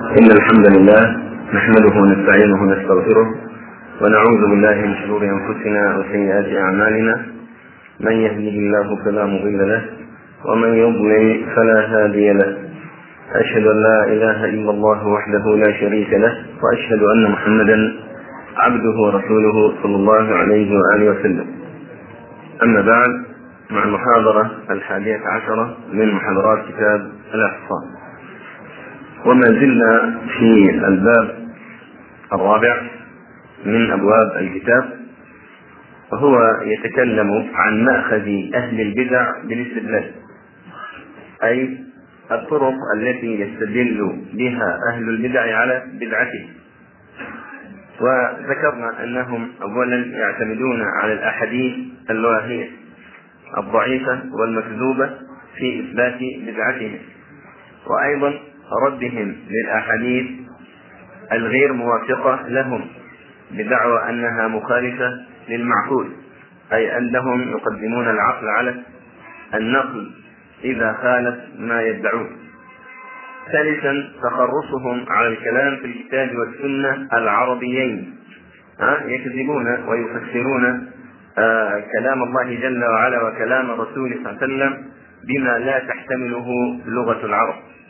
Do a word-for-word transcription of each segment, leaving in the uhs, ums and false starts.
إن الحمد لله نحمده ونستعينه ونستغفره ونعوذ بالله من شرور أنفسنا وسيئات أعمالنا. من يهده الله فلا مضل له ومن يضلل فلا هادي له. أشهد أن لا إله إلا الله وحده لا شريك له، وأشهد أن محمدا عبده ورسوله صلى الله عليه وآله وسلم. أما بعد، مع المحاضرة الحادية عشرة من محاضرات كتاب الإحصاء، وما زلنا في الباب الرابع من أبواب الكتاب، وهو يتكلم عن مأخذ أهل البدع بالاستدلال، أي الطرق التي يستدل بها أهل البدع على بدعتهم. وذكرنا أنهم أولا يعتمدون على الأحاديث الواهية الضعيفة والمكذوبة في إثبات بدعتهم، وأيضا ردهم للأحاديث الغير موافقة لهم بدعوى أنها مخالفة للمعقول، أي أنهم يقدمون العقل على النقل إذا خالف ما يدعون. ثالثا، تخرصهم على الكلام في الكتاب والسنة العربيين، يكذبون ويفسرون آه كلام الله جل وعلا وكلام رسوله صلى الله عليه وسلم بما لا تحتمله لغة العرب.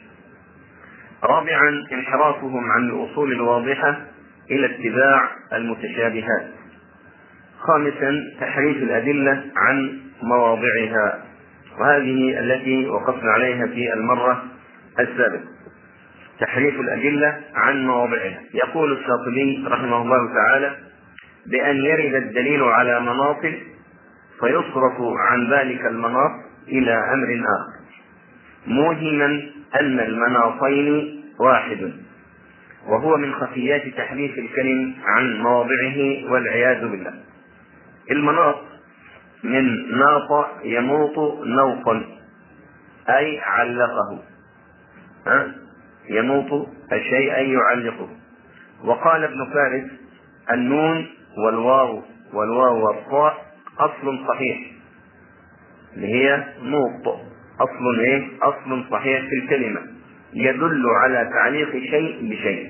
رابعا، انحرافهم عن الأصول الواضحة إلى اتباع المتشابهات. خامسا، تحريف الأدلة عن مواضعها، وهذه التي وقفنا عليها في المرة السابقة. تحريف الأدلة عن مواضعها، يقول الشاطبي رحمه الله تعالى: بأن يرد الدليل على مناط فيصرف عن ذلك المناط إلى أمر آخر، موهما أن المناطين واحد، وهو من خفيات تحريف الكلم عن مواضعه والعياذ بالله. المناط من ناط ينوط نوطا، أي علقه، ها؟ ينوط الشيء أي يعلقه. وقال ابن فارس: النون والواو والواو والطاء أصل صحيح، اللي هي نوط، أصل إيه؟ أصل صحيح في الكلمة، يدل على تعليق شيء بشيء،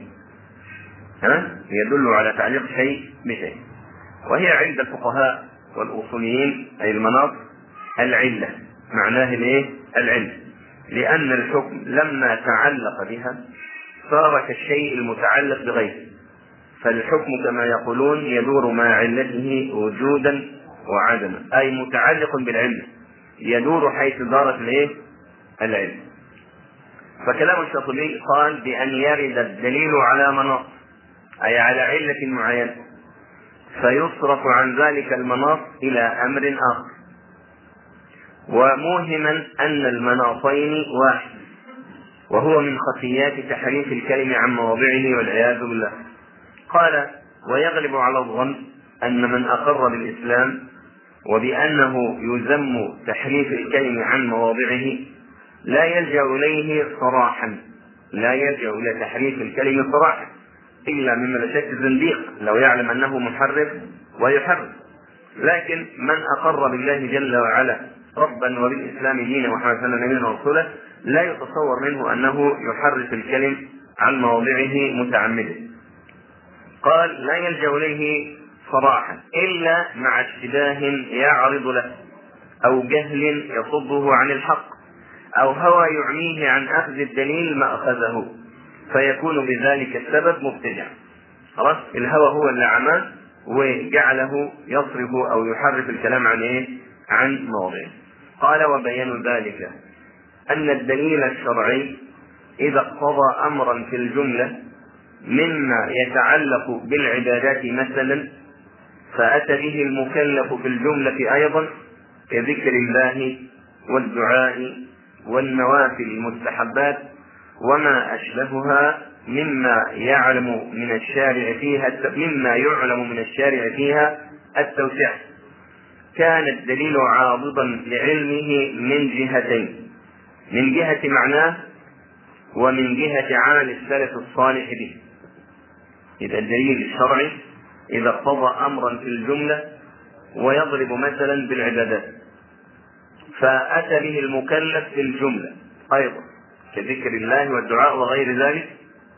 ها؟ يدل على تعليق شيء بشيء. وهي عند الفقهاء والأصوليين أي المناط العلة، معناه الإيه؟ العلة، لأن الحكم لما تعلق بها صار كالشيء المتعلق بغيره، فالحكم كما يقولون يدور مع علته وجودا وعدما، أي متعلق بالعلة، يدور حيث دارت الايه؟ العلة. فكلام الشاطبي قال بأن يرد الدليل على مناط، أي على علة معينة، فيصرف عن ذلك المناط إلى أمر آخر، وموهما أن المناطين واحد، وهو من خفيات تحريف الكلم عن مواضعه والعياذ بالله. قال: ويغلب على الظن أن من أقر بالإسلام وبأنه يذم تحريف الكلم عن مواضعه لا يلجأ إليه صراحا، لا يلجأ إلى تحريف الكلم صراحا، إلا مما لا شك زنديق لو يعلم أنه محرف ويحرف. لكن من أقر بالله جل وعلا ربا وبالإسلام دينا ومحمد صلى الله عليه وسلم ورسوله لا يتصور منه أنه يحرف الكلم عن مواضعه متعمدا. قال: لا يلجأ إليه صراحا إلا مع اشتباه يعرض له، أو جهل يصده عن الحق، أو هوى يعميه عن أخذ الدليل مأخذه، فيكون بذلك السبب مبتدعا. خلاص، الهوى هو اللي عماه وجعله يصرف أو يحرف الكلام عن إيه؟ عن مواضعه. قال: وبيان ذلك أن الدليل الشرعي إذا اقتضى أمرا في الجملة مما يتعلق بالعبادات مثلا، فأتى به المكلف في الجملة أيضا، كذكر الله والدعاء والنوافل المستحبات وما أشبهها مما يعلم من الشارع فيها مما يعلم من الشارع فيها التوسعة، كان الدليل عاضدا لعلمه من جهتين: من جهة معناه ومن جهة عمل السلف الصالح به. إذا الدليل الشرعي إذا اقتضى أمرا في الجملة ويضرب مثلا بالعبادات، فأتى به المكلف في الجملة أيضا كذكر الله والدعاء وغير ذلك،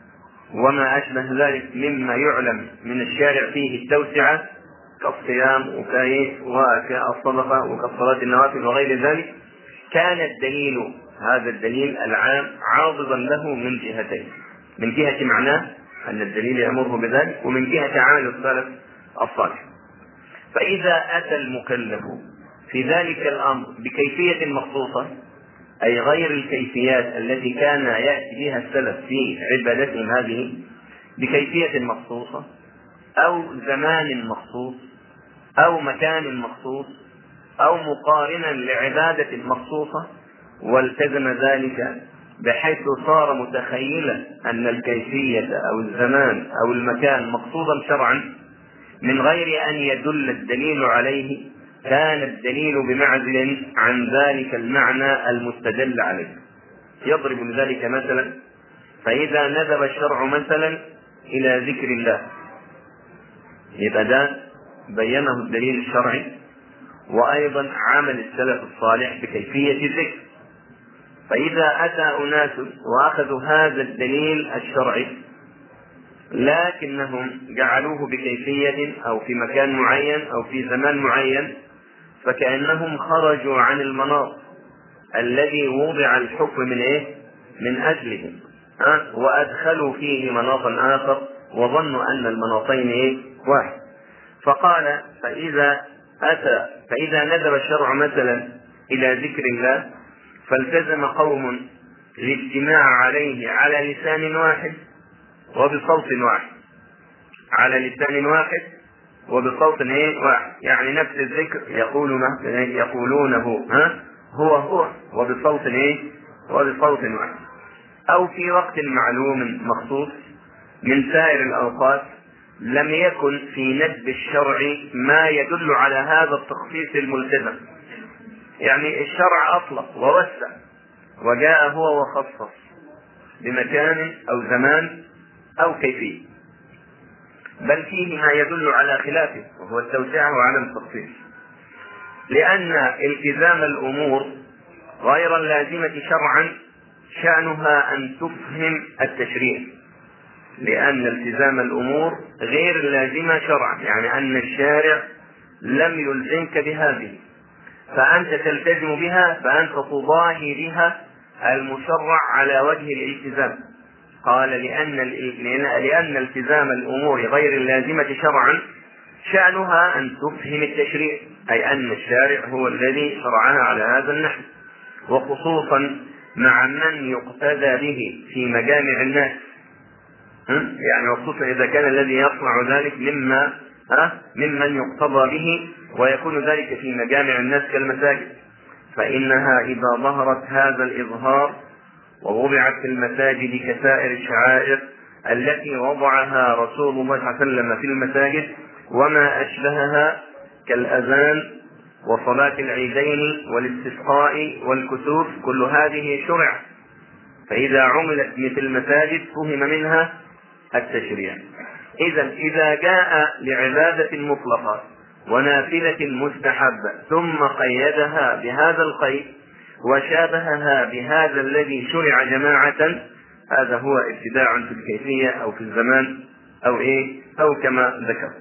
وما أشبه ذلك مما يعلم من الشارع فيه التوسعة كالصيام وكالصدقة وكالصلاة النوافل وغير ذلك، كان الدليل هذا الدليل العام عاضدا له من جهتين: من جهة معناه أن الدليل يأمره بذلك، ومن جهة عمل السلف الصالح. فإذا أتى المكلف في ذلك الأمر بكيفية مخصوصة، أي غير الكيفيات التي كان يأتي بها السلف في عبادتهم هذه، بكيفية مخصوصة أو زمان مخصوص أو مكان مخصوص أو مقارنا لعبادة مخصوصة، والتزم ذلك بحيث صار متخيلا أن الكيفية أو الزمان أو المكان مقصودا شرعا من غير أن يدل الدليل عليه، كان الدليل بمعزل عن ذلك المعنى المستدل عليه. يضرب لذلك مثلا: فإذا ندب الشرع مثلا إلى ذكر الله، يبقى ده بينه الدليل الشرعي، وأيضا عمل السلف الصالح بكيفية الذكر. فإذا أتى أناس وأخذوا هذا الدليل الشرعي لكنهم جعلوه بكيفية أو في مكان معين أو في زمان معين، فكأنهم خرجوا عن المناط الذي وضع الحكم من إيه؟ من أجله، أه؟ وأدخلوا فيه مناطا آخر وظنوا أن المناطين إيه؟ واحد. فقال: فإذا أتى فإذا ندب الشرع مثلا إلى ذكر الله، فالتزم قوم الاجتماع عليه على لسان واحد وبصوت واحد، على لسان واحد وبصوت واحد، يعني نفس الذكر يقولونه يقولونه ها هو هو وبصوت ايه وبصوت واحد، او في وقت معلوم مخصوص من سائر الاوقات لم يكن في ندب الشرع ما يدل على هذا التخصيص الملتزم. يعني الشرع اطلق ووسع وجاء هو وخصص بمكان او زمان او كيفيه، بل فيه ما يدل على خلافه وهو التوسعة وعدم التخصيص، لأن التزام الأمور غير اللازمة شرعا شأنها أن تفهم التشريع، لأن التزام الأمور غير اللازمة شرعا يعني أن الشارع لم يلزمك بهذه، فأنت تلتزم بها، فأنت تضاهي بها المشرع على وجه الالتزام. قال: لأن لأن التزام الأمور غير اللازمة شرعا شأنها أن تفهم التشريع، أي أن الشارع هو الذي شرعها على هذا النحو، وخصوصا مع من يقتدى به في مجامع الناس، يعني وخصوصا إذا كان الذي يصنع ذلك مما ممن يقتضى به ويكون ذلك في مجامع الناس كالمساجد، فإنها إذا ظهرت هذا الإظهار ووضعت في المساجد كسائر الشعائر التي وضعها رسول الله صلى الله عليه وسلم في المساجد وما أشبهها كالأذان وصلاة العيدين والاستسقاء والكسوف، كل هذه شرع، فإذا عملت مثل المساجد فهم منها التشريع. إذا إذا جاء لعبادة مطلقة ونافلة مستحبة ثم قيدها بهذا القيد وشابهها بهذا الذي شرع جماعة، هذا هو ابتداع في الكيفية أو في الزمان أو إيه أو كما ذكر.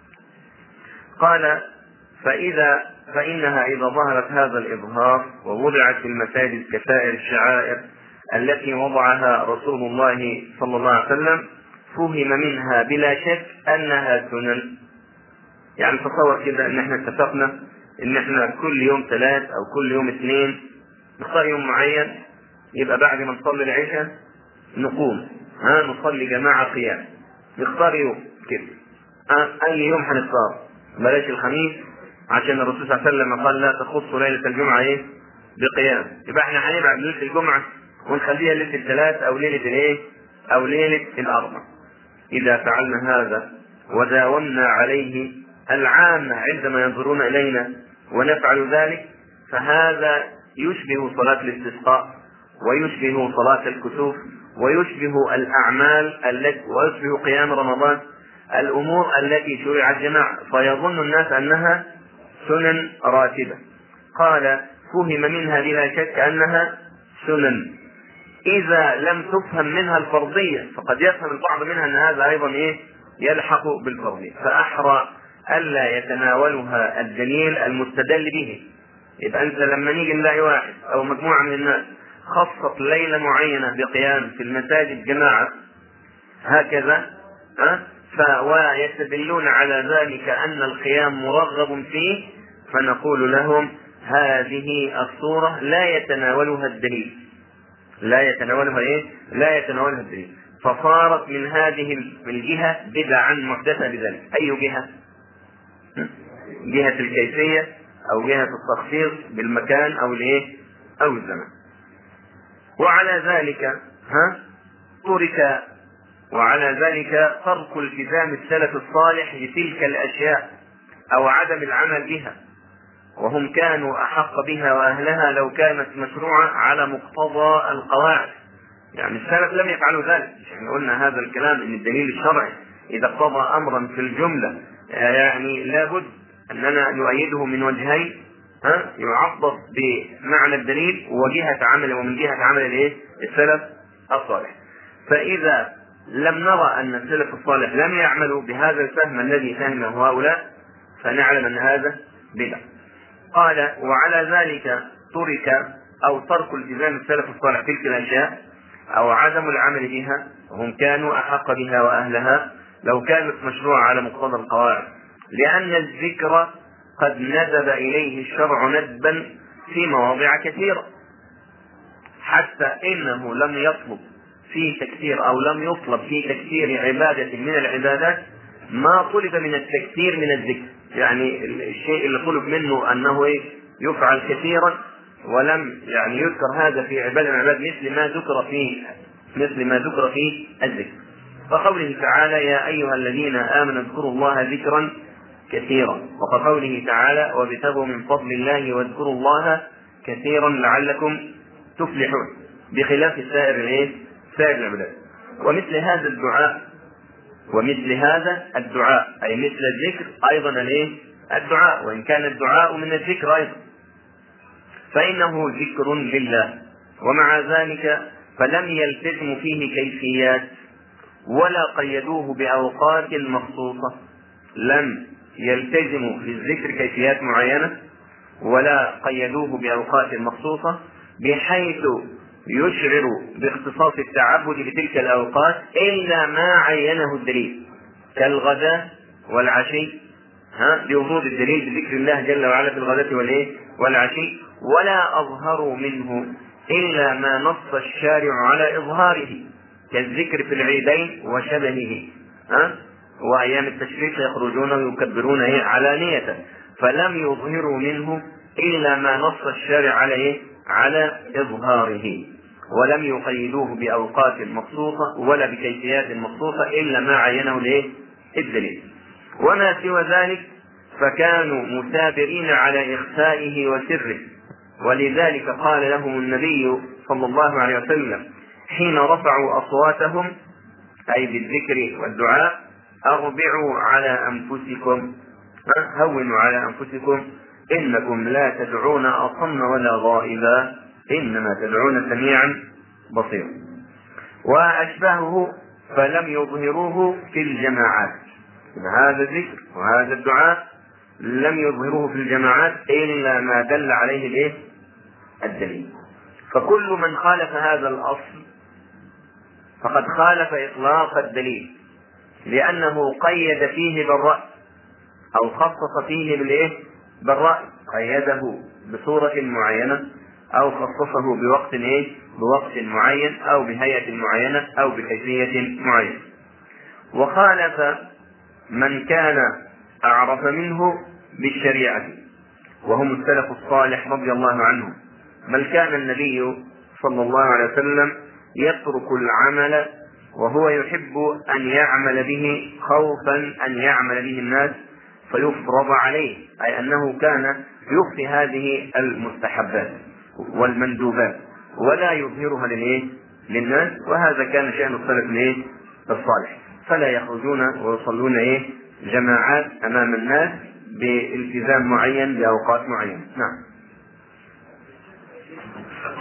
قال: فإذا فإنها إذا ظهرت هذا الإظهار ووضعت في المساجد كسائر الشعائر التي وضعها رسول الله صلى الله عليه وسلم فهم منها بلا شك أنها سنن. يعني تصور كده ان احنا اتفقنا ان احنا كل يوم ثلاث او كل يوم اثنين نختار يوم معين، يبقى بعد ما نصلي العشاء نقوم ها نصلي جماعة قيام، نختار يوم كده، ها اي يوم هنختار، بلاش الخميس عشان الرسول صلى الله عليه وسلم قال: لا تخص ليلة الجمعة ايه بقيام، يبقى احنا هنبعد ليلة الجمعة ونخليها ليلة الثلاث او ليلة الايه او ليلة الاربع. اذا فعلنا هذا وداومنا عليه العامة عندما ينظرون إلينا ونفعل ذلك، فهذا يشبه صلاة الاستسقاء ويشبه صلاة الكسوف ويشبه الأعمال التي ويشبه قيام رمضان، الأمور التي شرعت جماعة، فيظن الناس أنها سنن راتبة. قال: فهم منها بلا شك أنها سنن، إذا لم تفهم منها الفرضية فقد يفهم البعض منها أن هذا أيضا إيه يلحق بالفرضية، فأحرى ألا يتناولها الدليل المستدل به. يبقى أنت لما نيجي نلاقي واحد أو مجموعة من الناس خصت ليلة معينة بقيام في المساجد جماعة هكذا أه؟ ويستدلون على ذلك أن القيام مرغب فيه، فنقول لهم هذه الصورة لا يتناولها الدليل، لا يتناولها إيه؟ لا يتناولها الدليل، فصارت من هذه الجهة بدعا محدثة بذلك. أي جهة؟ جهة الكيفية أو جهة التخصيص بالمكان أو الإيه؟ أو الزمن. وعلى ذلك ها ترك وعلى ذلك ترك التزام السلف الصالح لتلك الأشياء أو عدم العمل بها، وهم كانوا أحق بها وأهلها لو كانت مشروعة على مقتضى القواعد. يعني السلف لم يفعلوا ذلك. يعني قلنا هذا الكلام ان الدليل الشرعي إذا اقتضى أمرا في الجملة يعني لابد أننا نؤيده من وجهين، ها يعضد بمعنى الدليل وجهة عمل ومن جهة عمل الايه السلف الصالح. فإذا لم نرى أن السلف الصالح لم يعملوا بهذا الفهم الذي فهمه هؤلاء فنعلم أن هذا بدعة. قال وعلى ذلك ترك أو ترك التزام السلف الصالح تلك الأشياء أو عدم العمل بها، وهم كانوا أحق بها وأهلها لو كانت مشروعة على مقتضى القواعد، لأن الذكر قد ندب إليه الشرع ندبا في مواضع كثيرة، حتى إنه لم يطلب في تكثير أو لم يطلب في تكثير عبادة من العبادات ما طلب من التكثير من الذكر. يعني الشيء اللي طلب منه أنه يفعل كثيرا ولم يعني يذكر هذا في عبادة من العباد مثل ما ذكر في مثل ما ذكر في الذكر. فقوله تعالى يا أيها الذين آمنوا اذكروا الله ذكرا كثيرا، وقوله تعالى وابتغوا من فضل الله واذكروا الله كثيرا لعلكم تفلحون، بخلاف سائر الايه سائر العبادات. ومثل هذا الدعاء ومثل هذا الدعاء أي مثل الذكر أيضا الايه الدعاء، وإن كان الدعاء من الذكر أيضا فإنه ذكر لله، ومع ذلك فلم يلتزم فيه كيفيات ولا قيدوه بأوقات مخصوصة. لم يلتزموا للذكر كيفيات معينة ولا قيدوه بأوقات مخصوصة بحيث يشعر باختصاص التعبد بتلك الأوقات إلا ما عينه الدليل كالغداء والعشي، ها لورود الدليل بذكر الله جل وعلا في الغداة والإيه والعشي، ولا أظهروا منه إلا ما نص الشارع على إظهاره كالذكر في العيدين وشبهه، ها وأيام التشريق يخرجون ويكبرون علانية، فلم يظهروا منه إلا ما نص الشارع عليه على إظهاره، ولم يقيدوه بأوقات مخصوصة ولا بكيفيات مخصوصة إلا ما عينه له الدليل. وما سوى ذلك فكانوا مثابرين على إخفائه وسره، ولذلك قال لهم النبي صلى الله عليه وسلم حين رفعوا أصواتهم أي بالذكر والدعاء أربعوا على أنفسكم، هونوا على أنفسكم إنكم لا تدعون أصم ولا غائبا إنما تدعون سميعا بصيرا. وأشبهه فلم يظهروه في الجماعات، هذا الذكر وهذا الدعاء لم يظهروه في الجماعات إلا ما دل عليه الإيه الدليل. فكل من خالف هذا الأصل فقد خالف إطلاق الدليل، لأنه قيد فيه بالرأي أو خصص فيه بالإيه بالرأي، قيده بصورة معينة أو خصصه بوقت إيه بوقت معين أو بهيئة معينة أو بكيفية معينة. وخالف من كان أعرف منه بالشريعة وهم السلف الصالح رضي الله عنهم، بل كان النبي صلى الله عليه وسلم يترك العمل وهو يحب أن يعمل به خوفا أن يعمل به الناس فيفرض عليه، أي أنه كان يخفي هذه المستحبات والمندوبات ولا يظهرها للناس، وهذا كان شأن السلف الصالح، فلا يخرجون ويصلون إيه جماعات أمام الناس بالتزام معين بأوقات معينة. نعم.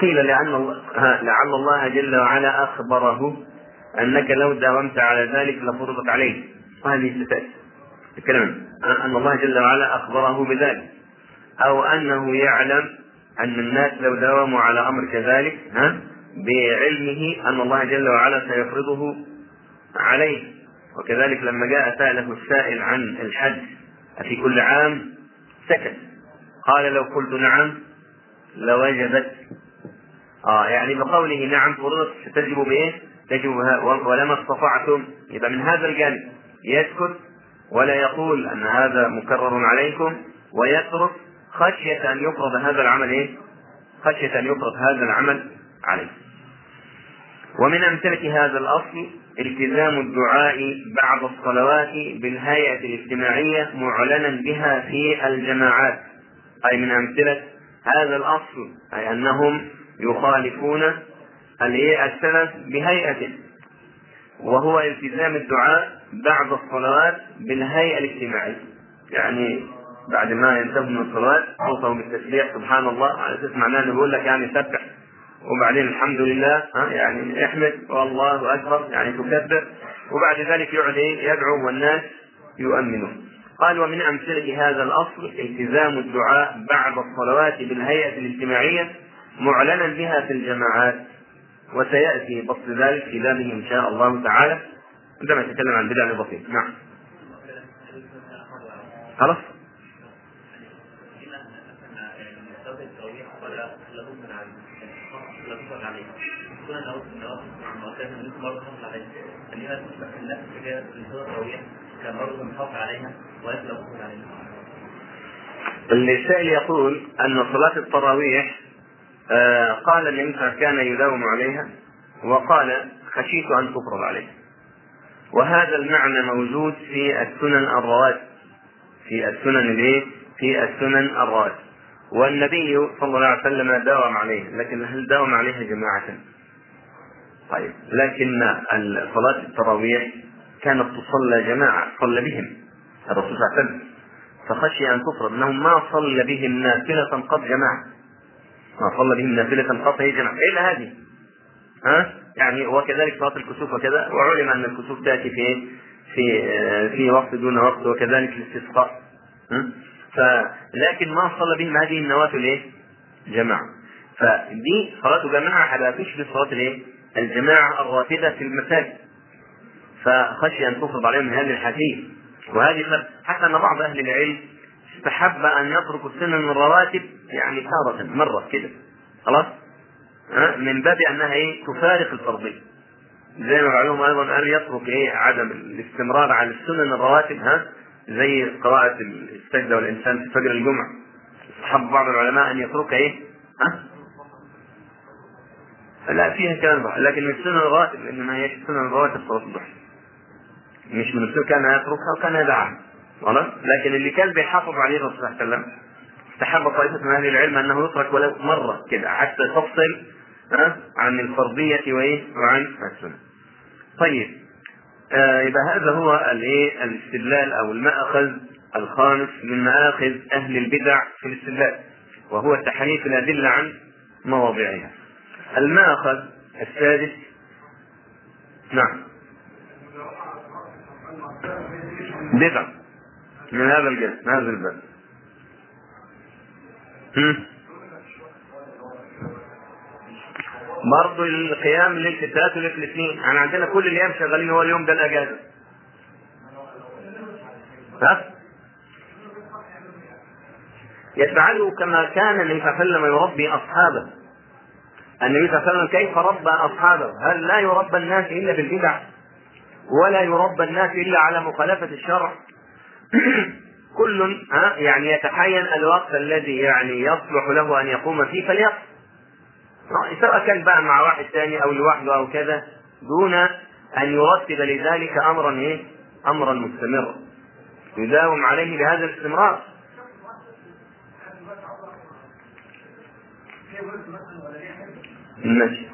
قيل لأن الله لعل الله جل وعلا أخبره أنك لو داومت على ذلك لفرضت عليك، وهذه ستأتي الكلام أن الله جل وعلا أخبره بذلك، أو أنه يعلم أن الناس لو داوموا على أمر كذلك ها بعلمه أن الله جل وعلا سيفرضه عليه. وكذلك لما جاء سأله السائل عن الحج في كل عام سكت، قال لو قلت نعم لوجبت. آه يعني بقوله نعم فرضت ستجب بإيه؟ تجب بها ولما استطعتم. يبقى من هذا الجانب يسكت ولا يقول أن هذا مكرر عليكم، ويترك خشية أن يفرض هذا العمل إيه؟ خشية أن يفرض هذا العمل عليه. ومن أمثلة هذا الأصل التزام الدعاء بعد الصلوات بالهيئة الاجتماعية معلنا بها في الجماعات. أي من أمثلة هذا الأصل أي أنهم يخالفون السلف بهيئة، وهو التزام الدعاء بعد الصلوات بالهيئة الاجتماعية، يعني بعد ما ينتهوا من الصلوات توصلوا بالتسبيح سبحان الله على أساس معناه أنه يقول لك يعني سبح، وبعدين الحمد لله يعني احمد والله أكبر يعني تكبر، وبعد ذلك يقعد يدعو والناس يؤمنون. قال ومن أمثلة هذا الأصل التزام الدعاء بعد الصلوات بالهيئة الاجتماعية معلنا بها في الجماعات، وسيأتي بسط ذلك في بابه إن شاء الله تعالى عندما نتكلم عن بدع البسيط. نعم خلاص. السائل يقول أن صلاة التراويح آه قال الإنسان كان يداوم عليها، وقال خشيت أن تفرض عليه، وهذا المعنى موجود في السنن الرواتب في السنن الايه في السنن الرواتب والنبي صلى الله عليه وسلم داوم عليها، لكن هل داوم عليها جماعة؟ طيب لكن صلاة التراويح كانت تصلى جماعة، صلى بهم الرسول صلى الله عليه وسلم، فخشي أن تفرض أنهم ما صلى بهم نافلة قط جماعة، ما صلى بهم نافلة قط هي جماعة إلا هذه ها يعني. وكذلك صلاة الكسوف وكذا، وعلم أن الكسوف تأتي في في في وقت دون وقت، وكذلك الاستسقاء، فلكن ما صلى بهم هذه النوافل ايه جماعة. فدي صلاة جماعة على تشبه صلاة الايه الجماعة الراتبة في المساجد، فخشي أن تفرض عليهم من هذه الحديث. وهذه حتى أن بعض أهل العلم استحب أن يتركوا السنن الرواتب يعني تارة مرة كده خلاص، من باب أنها إيه تفارق الفرضية، زي ما عليهم أيضا أن يترك إيه عدم الاستمرار على السنن الرواتب ها زي قراءة السجدة والإنسان في فجر الجمعة، استحب بعض العلماء أن يترك إيه ها لا فيها كلام، لكن من السنن الرواتب إنما هي السنن الرواتب صلاة الضحى، مش من السنن كان يتركها وكان يدعها خلاص. لكن اللي كان بيحافظ عليه الرسول صلى الله عليه وسلم استحب طائفة من أهل العلم أنه يترك ولو مرة كده حتى تفصل عن الفرضية وإيه وعن السنة. طيب آه يبقى هذا هو الايه الاستدلال او المأخذ الخامس من مآخذ أهل البدع في الاستدلال، وهو تحريف الأدلة عن مواضعها. المأخذ السادس نعم بدع من هذا الجنس من هذا الباب. برضو القيام للفتات وللاثنين، يعني عندنا كل الايام شغالين، هو اليوم ده الاجازه ها يفعلوا كما كان النبي صلى الله عليه وسلم يربي اصحابه. النبي صلى الله عليه وسلم كيف ربى اصحابه؟ هل لا يربى الناس الا بالبدع، ولا يربى الناس الا على مخالفه الشرع؟ كل ها يعني يتحين الوقت الذي يعني يصلح له ان يقوم فيه فليقم، سواء كان بقى مع واحد ثاني او لوحده او كذا، دون ان يرتب لذلك امرا ايه امرا مستمرا يداوم عليه بهذا الاستمرار. ماشي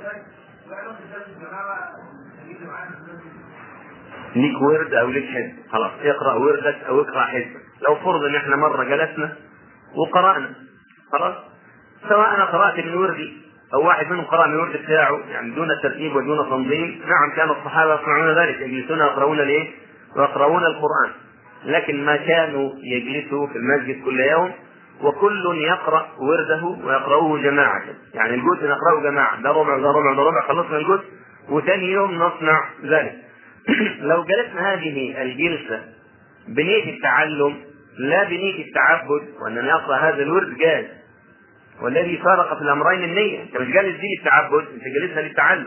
ليك ورد او ليك حزب خلاص اقرا وردك او اقرا حزبك. لو فرض ان احنا مره جلسنا وقرانا خلاص، سواء انا قرات من وردي أو واحد منهم قرأ من الورد بتاعه يعني دون ترتيب ودون تنظيم، نعم كان الصحابة يصنعون ذلك، يجلسون يقرؤون الايه؟ ويقرؤون القرآن، لكن ما كانوا يجلسوا في المسجد كل يوم وكل يقرأ ورده ويقرأه جماعة، يعني الجزء نقرأه جماعة، ده ربع ده ربع ده ربع، خلصنا الجزء وثاني يوم نصنع ذلك. لو جلسنا هذه الجلسة بنية التعلم لا بنية التعبد وأنني أقرأ هذا الورد جاز، والذي فارق في الأمرين النية، أنت مش جالس دي للتعبد، أنت جالسها للتعلم.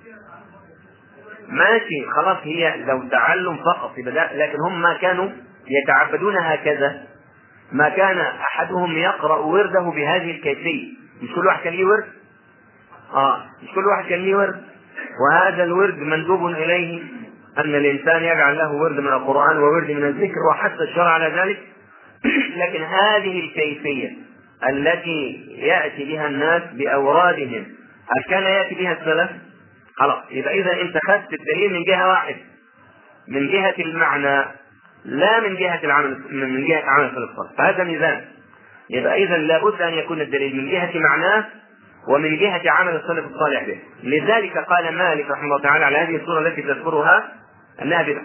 ماشي خلاص، هي لو تعلم فقط يبقى، لكن هم ما كانوا يتعبدون هكذا، ما كان أحدهم يقرأ ورده بهذه الكيفية. مش كل واحد كان ليه ورد؟ آه مش كل واحد كان ليه ورد، وهذا الورد مندوب إليه أن الإنسان يجعل له ورد من القرآن وورد من الذكر، وحتى الشرع على ذلك. لكن هذه الكيفية التي يأتي بها الناس بأورادهم هل كان يأتي بها السلف؟ خلاص، يبقى إذا أنت خدت الدليل من جهة واحد، من جهة المعنى لا من جهة العمل، من جهة عمل السلف الصالح، فهذا ميزان. يبقى إذا لابد أن يكون الدليل من جهة معناه ومن جهة عمل السلف الصالح به. لذلك قال مالك رحمه الله تعالى على هذه الصورة التي تذكرها أنها بدعة.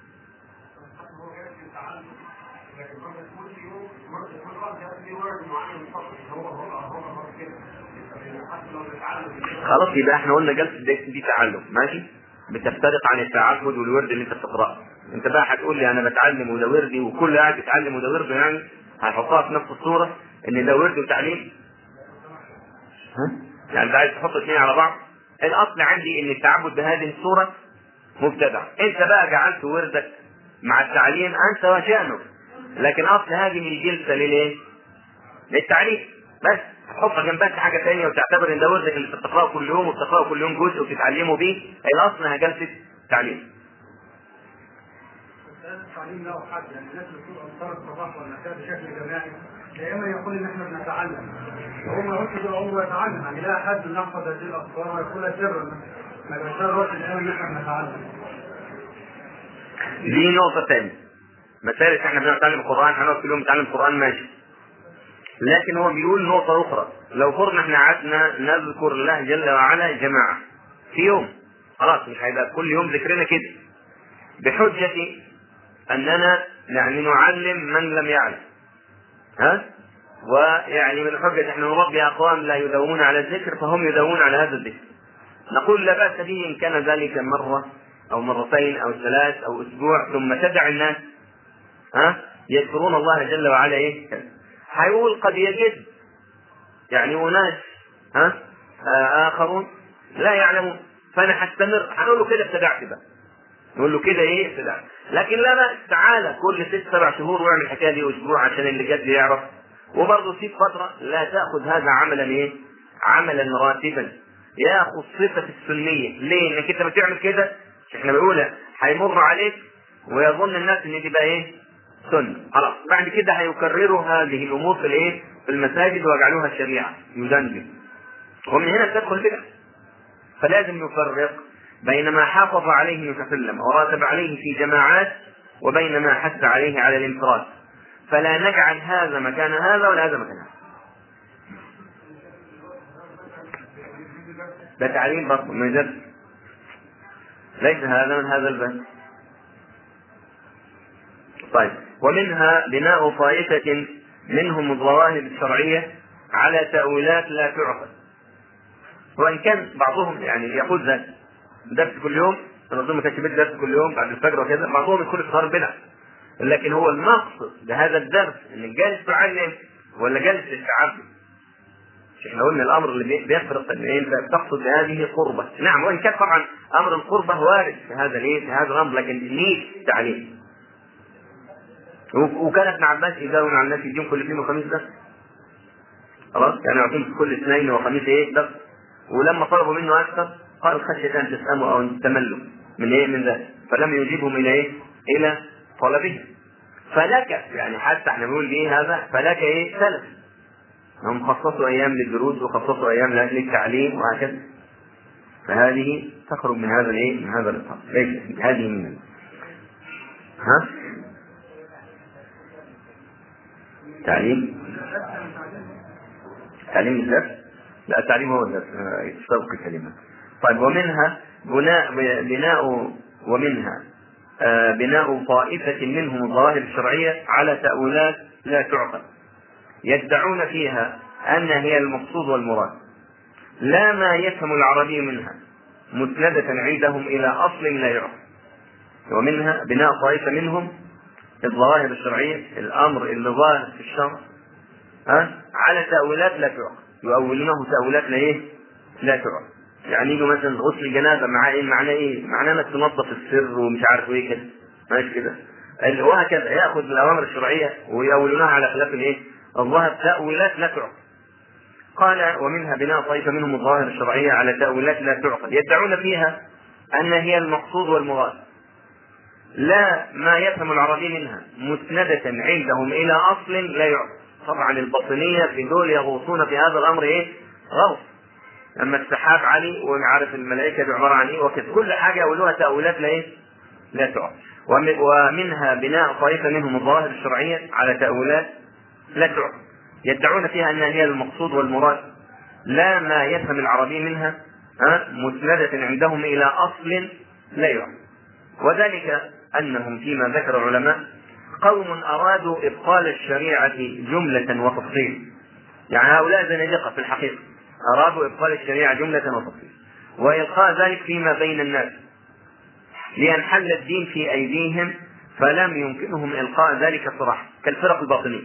خلاص، يبقى احنا قلنا جلسة دي تعلم ماشي، بتفترق عن التعبد والورد اللي انت بتقرأه. انت بقى هتقول لي انا بتعلم وده وردي وكل قاعد يتعلم وده ورده، يعني هنحطها في نفس الصورة ان ده ورد وتعليم؟ ها؟ يعني انت عايز تحط اثنين على بعض؟ الاصل عندي ان التعبد بهذه الصورة مبتدع، انت بقى جعلت وردك مع التعليم انت وشأنك، لكن اصل هذه الجلسة لليه؟ للتعليم بس. تحط جنبها حاجة ثانية وتعتبر ان ده وردك اللي بتقرأه كل يوم وبتقرأه كل يوم جزء وتتعلمه به، الاصل انها جلسة تعليم. التعليم له حد، يعني الناس بتقول انصار الصباح والمساء بشكل جماعي دائما يقول ان احنا بنتعلم، وهو ما يقولش ده هو يتعلم، يعني لا حد نحفظ هذه الافكار ويقولها سرا، ما يبشرش ان احنا بنتعلم. دي نقطة ثانية، مسألة احنا بنتعلم القرآن، هنقعد كل يوم نتعلم القرآن ماشي، لكن هو بيقول نقطة أخرى، لو فرضنا احنا قعدنا نذكر الله جل وعلا جماعة في يوم، خلاص مش هيبقى كل يوم ذكرنا كده، بحجة أننا يعني نعلم من لم يعلم، ها؟ ويعني من حجة احنا نربي أقوام لا يداومون على الذكر فهم يداومون على هذا الذكر، نقول لا بأس به إن كان ذلك مرة أو مرتين أو ثلاث أو أسبوع، ثم تدع الناس ها يذكرون الله جل وعلا إيه؟ هيقول قد يجد يعني أناس ها آخرون لا يعلمون، فأنا هستمر، هنقول له كده ابتدعت بقى، نقول له كده ايه ابتدعت، لكن لا بأس تعالى كل ست سبع شهور واعمل الحكايه دي اسبوع عشان اللي جد يعرف، وبرضه سيب فتره لا تاخذ هذا عملا ايه؟ عملا راتبا ياخذ صفه السنيه. ليه؟ انك انت بتعمل كده احنا بنقولها هيمر عليك ويظن الناس ان دي بقى ايه؟ سنه، خلاص بعد كده هيكرروا هذه الامور في الايه؟ في المساجد ويجعلوها شريعه يدندن، ومن هنا تدخل بدعه. فلازم يفرق بين ما حافظ عليه النبي صلى الله عليه وسلم وراتب عليه في جماعات وبين ما حث عليه على الانفراد، فلا نجعل هذا مكان هذا ولا هذا مكان هذا. ده تعليم برضه ما يجب، ليس هذا من هذا الباب. طيب، ومنها بناء طائفة منهم الظواهر الشرعية على تأويلات لا تعقل، وإن كان بعضهم يعني يقول ذلك درس كل يوم، الرسول ما كانش بيدي درس كل يوم بعد الفجر وكذا، بعضهم يدخل في صار بدعة، لكن هو المقصد بهذا الدرس ان جالس تعلم ولا جالس للتعبد. احنا قلنا الامر اللي بيفرق ان انت تقصد بهذه قربة، نعم وان كان طبعا امر القربة وارد في هذا الايه في هذا الامر، لكن نية تعليم. وكان ابن عباس يداوم على الناس يديهم كل اثنين وخميس درس، خلاص كان يعطيهم كل اثنين وخميس ايه درس، ولما طلبوا منه اكثر قال خشية ان تسأموا او تملوا من ايه من ذلك، فلم يجيبهم الى ايه الى طلبه. فلك يعني حتى احنا بنقول ايه هذا، فلك ايه سلف، هم خصصوا ايام للدروس وخصصوا ايام للتعليم وهكذا، فهذه تخرج من هذا الايه من هذا الاطار، ليس هذه من ها تعليم تعليم السلف لا تعليم هو سبق كلمة. طيب ومنها بناء بناء ومنها آه بناء طائفة منهم الظواهر الشرعية على تأويلات لا تعقل، يدعون فيها أن هي المقصود والمراد، لا ما يفهم العربي منها، مسندة عندهم إلى أصل لا يعرف. ومنها بناء طائفة منهم الظواهر الشرعية، الأمر اللي ظاهر في الشرع ها على تأويلات لا تعرف، يؤولونه تأويلات لا إيه لا تعرف. يعني يجوا مثلا غسل الجنابة مع إيه؟ معناه إيه؟ معناه إنك تنظف السر ومش عارف إيه كده، ماشي كده، وهكذا يأخذ الأوامر الشرعية ويؤولونها على خلاف الإيه؟ الظاهر تأويلات لا تعرف. قال ومنها بناء طائفة منهم الظواهر الشرعية على تأويلات لا تعقل، يدعون فيها أن هي المقصود والمراد، لا ما يفهم العربي منها، مسندة عندهم إلى أصل لا يعرف. طبعا الباطنية في دول يغوصون في هذا الأمر إيه؟ غوص. أما السحاب علي ونعرف الملائكة عبارة عن إيه وكذا، كل حاجة يقولوها تأويلات لا إيه؟ لا تعرف. ومنها بناء طائفة منهم الظواهر الشرعية على تأويلات لا تعرف، يدعون فيها أنها هي المقصود والمراد، لا ما يفهم العربي منها، مسندة عندهم إلى أصل لا يعرف. وذلك أنهم فيما ذكر العلماء قوم أرادوا إبطال الشريعة جملة وتفصيل، يعني هؤلاء زنادقة في الحقيقة أرادوا إبطال الشريعة جملة وتفصيل وإلقاء ذلك فيما بين الناس لينحل الدين في أيديهم، فلم يمكنهم إلقاء ذلك صراحة كالفرق الباطنية،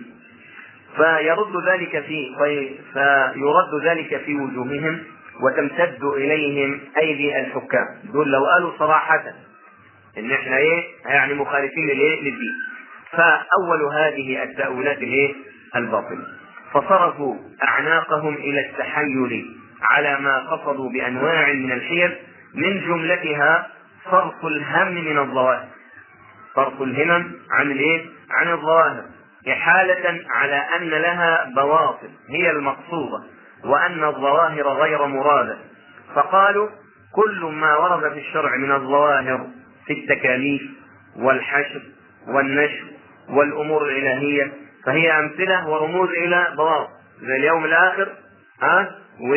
فيرد ذلك في فيرد ذلك في وجوههم وتمتد إليهم أيدي الحكام. دول لو قالوا صراحة إن إحنا إيه يعني مخالفين للإيه للدين، فأول هذه التأويلات الإيه الباطلة، فصرفوا أعناقهم إلى التحيل على ما قصدوا بأنواع من الحيل، من جملتها صرف الهم من الظواهر، صرف الهمم عن الإيه عن الظواهر، إحالة على أن لها بواطن هي المقصودة وأن الظواهر غير مرادة. فقالوا كل ما ورد في الشرع من الظواهر في التكاليف والحشر والنشر والأمور الإلهية فهي أمثلة ورموز إلى بواطن، زي اليوم الآخر ها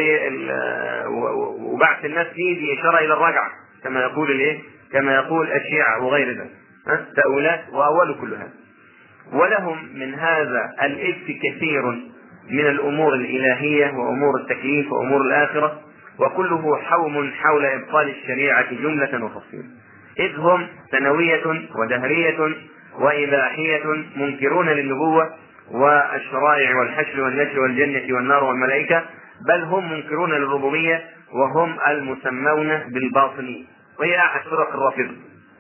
وبعث الناس فيه بإشارة إلى الرجعة كما يقول الإيه كما يقول الشيعة وغير ذلك، تأويلات وأول كل هذا. ولهم من هذا الإبت كثير من الأمور الإلهية وأمور التكليف وأمور الآخرة، وكله حوم حول إبطال الشريعة جملة وتفصيلا، إذ هم ثانوية ودهرية وإباحية منكرون للنبوة والشرائع والحشر والنشر والجنة والنار والملائكة، بل هم منكرون للربوبية وهم المسمون بالباطنية، وهي أحد فرق الرافضة.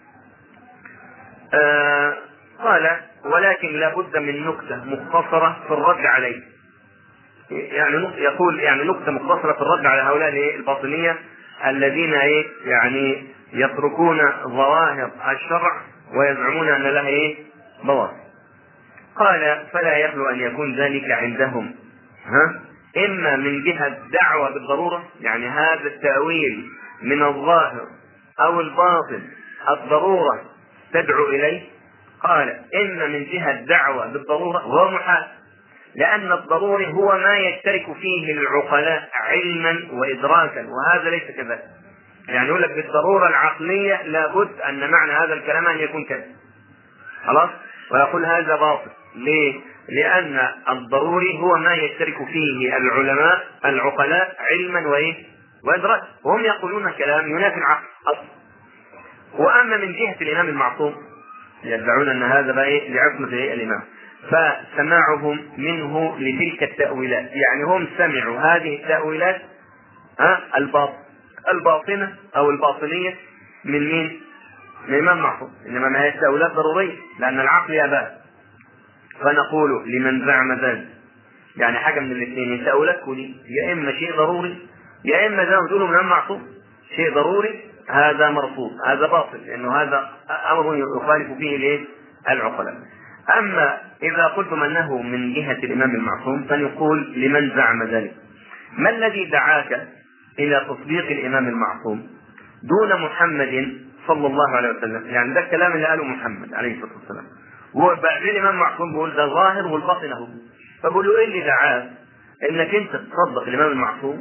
آه قال ولكن لا بد من نكتة مختصرة في الرد عليه، يعني يقول يعني نكتة مختصرة في الرد على هؤلاء الباطنية الذين يعني يتركون ظواهر الشرع ويزعمون أن لها إيه بواطن. قال فلا يخلو أن يكون ذلك عندهم ها إما من جهة دعوة بالضرورة، يعني هذا التأويل من الظاهر أو الباطن الضرورة تدعو إليه. قال إما من جهة دعوة بالضرورة وهو محال، لأن الضروري هو ما يشترك فيه العقلاء علما وإدراكا، وهذا ليس كذلك. يعني يقول لك بالضرورة العقلية لابد أن معنى هذا الكلام أن يكون كذا، خلاص، ويقول هذا باطل. ليه؟ لأن الضروري هو ما يشترك فيه العلماء العقلاء علما وإيه وإدراكا، وهم يقولون كلام ينافي العقل أصلا. وأما من جهة الإمام المعصوم يدعون أن هذا بقى إيه لعصمة إيه الإمام، فسماعهم منه لتلك التأويلات، يعني هم سمعوا هذه التأويلات ها الباطنة أو الباطنية من مين؟ من الإمام معصوم، إنما ما هي تأويلات ضرورية لأن العقل يأباه. فنقول لمن زعم ذلك يعني حاجة من الاثنين، تأويلات كلي يا إما شيء ضروري يا إما زي ما بتقولوا من الإمام معصوم شيء ضروري، هذا مرفوض هذا باطل، لأنه هذا أمر يخالف فيه الايه العقلاء. أما إذا قلتم أنه من جهة الإمام المعصوم فنقول لمن زعم ذلك ما الذي دعاك إلى تطبيق الإمام المعصوم دون محمد صلى الله عليه وسلم؟ يعني ده الكلام اللي قاله محمد عليه الصلاة والسلام، وبعدين الإمام المعصوم بيقول ده ظاهر والباطن اهو. فبقولوا إيه اللي دعاك إنك أنت تصدق الإمام المعصوم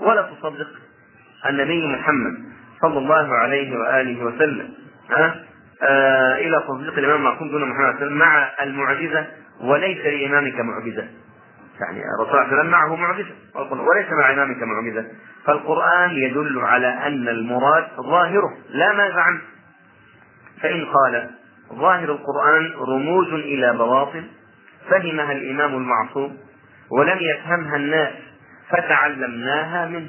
ولا تصدق النبي محمد صلى الله عليه وآله وسلم أه؟ آه إلى تصديق الإمام المعصوم دون محمد صلى الله عليه وسلم مع المعجزة وليس لإمامك معجزة. يعني الرسول صلى الله عليه وسلم معه معجزة وليس مع إمامك معجزة. فالقرآن يدل على أن المراد ظاهره لا ما زعم. فإن قال ظاهر القرآن رموز إلى بواطن فهمها الإمام المعصوم ولم يفهمها الناس فتعلمناها منه،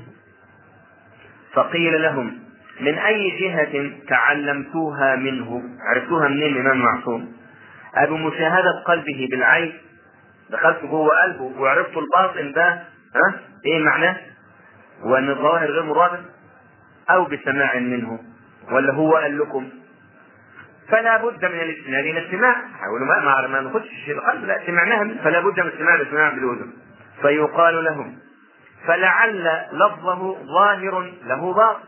فقيل لهم من أي جهة تعلمتوها منه؟ عرفتوها منين الإمام المعصوم؟ أبو مشاهدة قلبه بالعين، دخلت جوه قلبه وعرفت الباطن ده ها إيه معناه وأن الظاهر غير مراد، أو بسماع منه، ولا هو قال لكم؟ فلا بد من الاستماع لنا السماع، حاولوا ما ما ما ناخدش القلب، لا سمعناها منه، فلا بد من الاستماع الاستماع بالأذن. فيقال لهم فلعل لفظه ظاهر له باطن،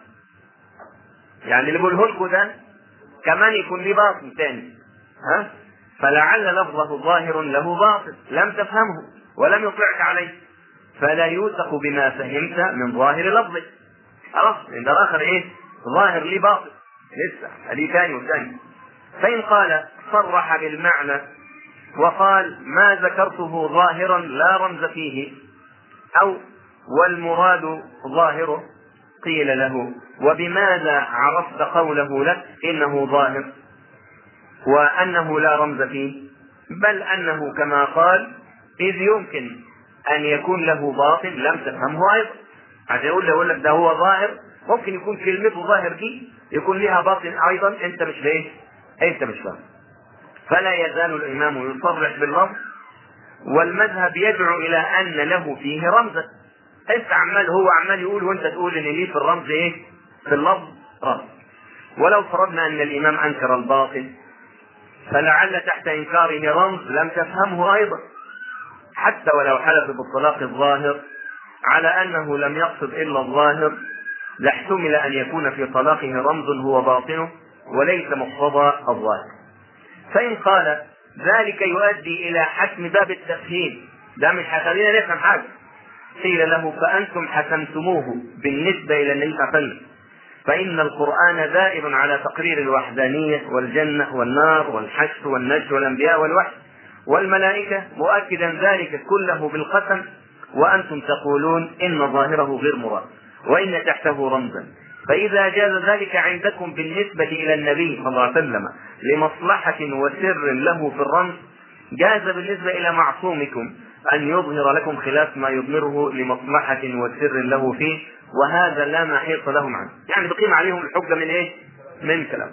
يعني اللي بقوله لكم ده كمان يكون ليه باطن ثاني، ها؟ فلعل لفظه ظاهر له باطن لم تفهمه ولم يطلعك عليه، فلا يوثق بما فهمت من ظاهر لفظه. خلاص عند الاخر ايه؟ ظاهر ليه باطن لسه هذه ثاني وثاني. فإن قال صرح بالمعنى وقال ما ذكرته ظاهرا لا رمز فيه أو والمراد ظاهره، قيل له وبماذا عرفت قوله لك إنه ظاهر وأنه لا رمز فيه؟ بل أنه كما قال إذ يمكن أن يكون له باطن لم تفهمه أيضا. عشان يقول له لك ده هو ظاهر، ممكن يكون كلمته ظاهر دي يكون لها باطن أيضا أنت مش ليه أنت مش فاهم. فلا يزال الإمام يصرح باللفظ والمذهب يدعو إلى أن له فيه رمزا. انت عمال هو عمال يقول وانت تقول ان ليه في الرمز ايه؟ في اللفظ رمز. ولو فرضنا ان الامام انكر الباطل فلعل تحت انكاره رمز لم تفهمه ايضا، حتى ولو حلف بالطلاق الظاهر على انه لم يقصد الا الظاهر لاحتمل ان يكون في طلاقه رمز هو باطنه وليس مقتضى الظاهر. فان قال ذلك يؤدي الى حسم باب التفهيم، ده مش هيخلينا نفهم حاجه، قيل له فأنتم حسمتموه بالنسبة إلى النبي صلى الله عليه وسلم، فإن القرآن دائر على تقرير الوحدانية والجنة والنار والحشر والنجم والأنبياء والوحي والملائكة مؤكدا ذلك كله بالقسم، وأنتم تقولون إن ظاهره غير مراد وإن تحته رمزا. فإذا جاز ذلك عندكم بالنسبة إلى النبي صلى الله عليه وسلم لمصلحة وسر له في الرمز، جاز بالنسبة إلى معصومكم أن يظهر لكم خلاف ما يضمره لمصلحة وسر له فيه، وهذا لا محيط لهم عنه. يعني بقيم عليهم الحجة من إيه؟ من كلام.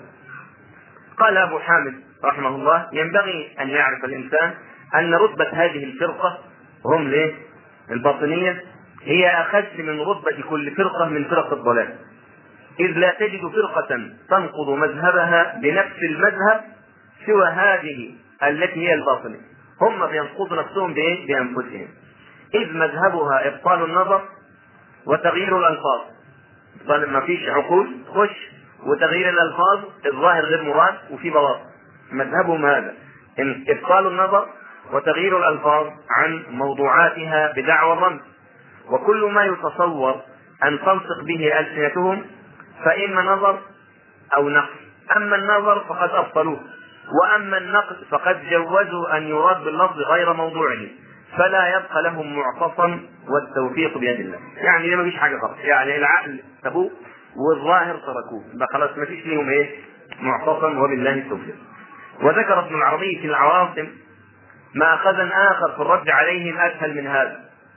قال أبو حامد رحمه الله ينبغي أن يعرف الإنسان أن رتبة هذه الفرقة هم ليه؟ الباطنية هي أخذ من رتبة كل فرقة من فرق الضلال، إذ لا تجد فرقة تنقض مذهبها بنفس المذهب سوى هذه التي هي الباطنية. هم بينقضوا نفسهم بإيه؟ بأنفسهم، إذ مذهبها إبطال النظر وتغيير الألفاظ. طالما ما فيش عقول خش وتغيير الألفاظ الظاهر غير مراد وفي بواطن، مذهبهم هذا إن إبطال النظر وتغيير الألفاظ عن موضوعاتها بدعوى الرمز، وكل ما يتصور أن تنطق به ألسنتهم فإما نظر أو نقل. أما النظر فقد أبطلوه، وأما النقل فقد جوزوا أن يراد باللفظ غير موضوعه، فلا يبقى لهم معتصم والتوفيق بيد الله. يعني ده ما فيش حاجة خالص، يعني العقل سبوه والظاهر تركوه، ده خلاص ما فيش ليهم ايه معتصم وبالله التوفيق. وذكر ابن العربي في العواصم ما أخذ آخر في الرد عليهم أسهل من هذا،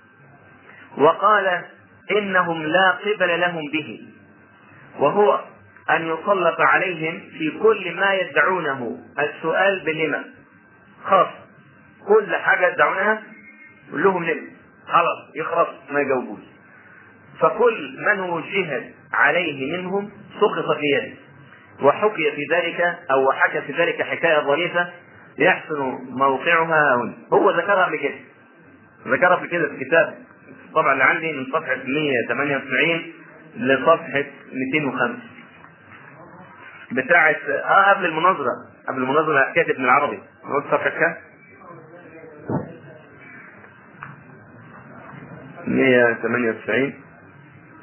وقال إنهم لا قبل لهم به، وهو أن يسلط عليهم في كل ما يدعونه السؤال بلما، خاص كل حاجة يدعونها قل لهم لما، خلاص يخرص ما يجاوبوش. فكل من وجه عليه منهم سقط في يده. وحكي في ذلك أو حكى في ذلك حكاية ظريفة يحسن موقعها هنا. هو ذكرها قبل كده، ذكرها في كده في كتاب طبعا اللي عندي من صفحة مئة وثمانية وتسعين لصفحة مئتين وخمسة بتاعة اه قبل المناظرة قبل المناظرة كاتب ابن العربي. نقول صفحة كام؟ مئة وثمانية وتسعين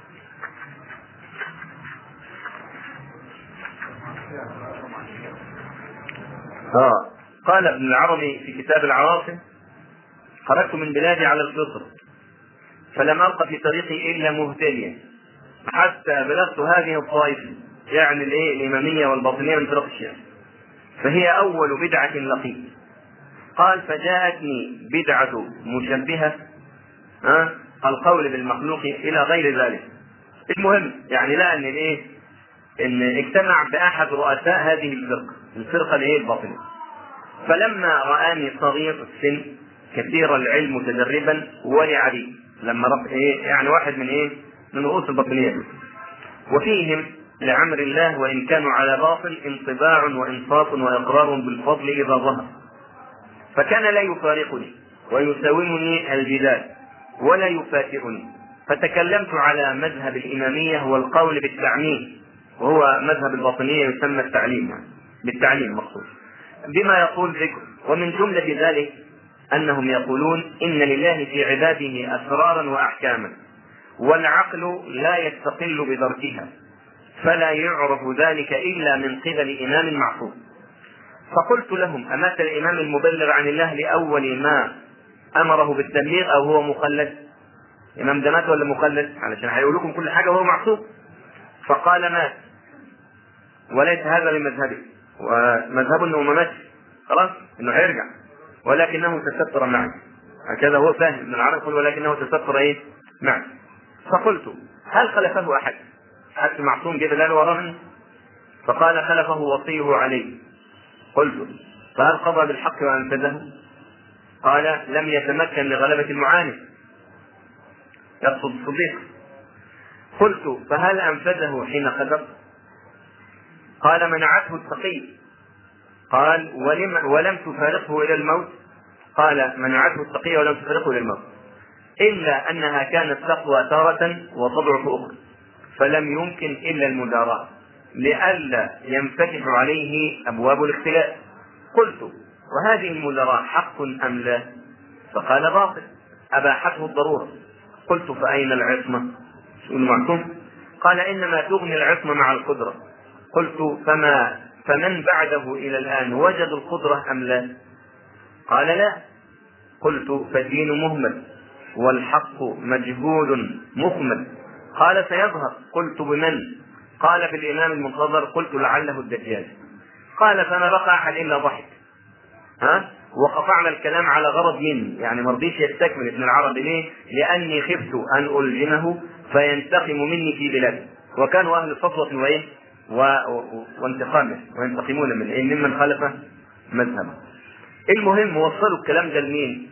آه. قال ابن العربي في كتاب العواصم: خرجت من بلادي على الفطر فلم ألق في طريقي إلا مهتديا حتى بلغت هذه الطائفة، يعني الايه الإمامية والباطنية من فرق الشيعة، فهي أول بدعة لقيت. قال: فجاءتني بدعة مشبهة ها القول بالمخلوق إلى غير ذلك. المهم يعني لا أن الايه ان اجتمع بأحد رؤساء هذه الفرقة الفرقة الايه الباطنية، فلما رآني صغير السن كثير العلم متدربا ولع بي، لما رب ايه يعني واحد من ايه من رؤوس الباطنية، وفيهم لعمر الله وإن كانوا على باطل انطباع وإنصاف وإقرار بالفضل إذا ظهر، فكان لا يفارقني ويساومني الجدال ولا يفاتئني، فتكلمت على مذهب الإمامية والقول بالتعميم، وهو مذهب الباطنية يسمى التعليم يعني بالتعليم مقصود، بما يقول ذكر. ومن جملة ذلك أنهم يقولون: إن لله في عباده أسرارا وأحكاما والعقل لا يستقل بدركها، فلا يعرف ذلك إلا من قبل إمام معصوم. فقلت لهم: أمات الإمام المبلغ عن الله لأول ما أمره بالتبليغ أو هو مخلد؟ إمام ده مات ولا مخلد؟ علشان هيقول لكم كل حاجة وهو معصوم. فقال: مات، وليس هذا لمذهبه، ومذهبه أنه ما مات خلاص أنه هيرجع، ولكنه تستر معي. هكذا هو فاهم ابن العربي يقول: ولكنه تستر إيه معي. فقلت: هل خلفه أحد؟ حتى معصوم جدا لا وراه؟ فقال: خلفه وصيه عليه. قلت: فهل قضى بالحق وأنفذه؟ قال: لم يتمكن لغلبة المعاند، يقصد الصديق. قلت: فهل أنفذه حين قدر؟ قال: منعته التقي. قال: ولم, ولم تفارقه إلى الموت؟ قال: منعته التقي ولم تفارقه إلى الموت، إلا أنها كانت تقوى تارة وتضعف أخرى، فلم يمكن إلا المداراة لئلا ينفتح عليه أبواب الاختلاف. قلت: وهذه المداراة حق أم لا؟ فقال: باطل، أباحته الضرورة. قلت: فأين العصمة؟ سؤال معكم. قال: إنما تغني العصمة مع القدرة. قلت: فما فمن بعده إلى الآن وجدوا القدرة أم لا؟ قال: لا. قلت: فالدين مهمل والحق مجهول مخمل. قال: سيظهر. قلت: بمن؟ قال: بالإمام المنتظر. قلت: لعله الدجال. قال: فما بقى أحد إلا ضحك. ها وقطعنا الكلام على غرض مني، يعني ما رضيش يستكمل ابن العربي. ليه؟ لأني خفت أن ألجمه فينتقم مني في بلاده، وكانوا أهل صفوة وإيه وانتقامه وينتقمون منه إيه ممن خالف مذهبه. المهم وصلوا الكلام ده لمين؟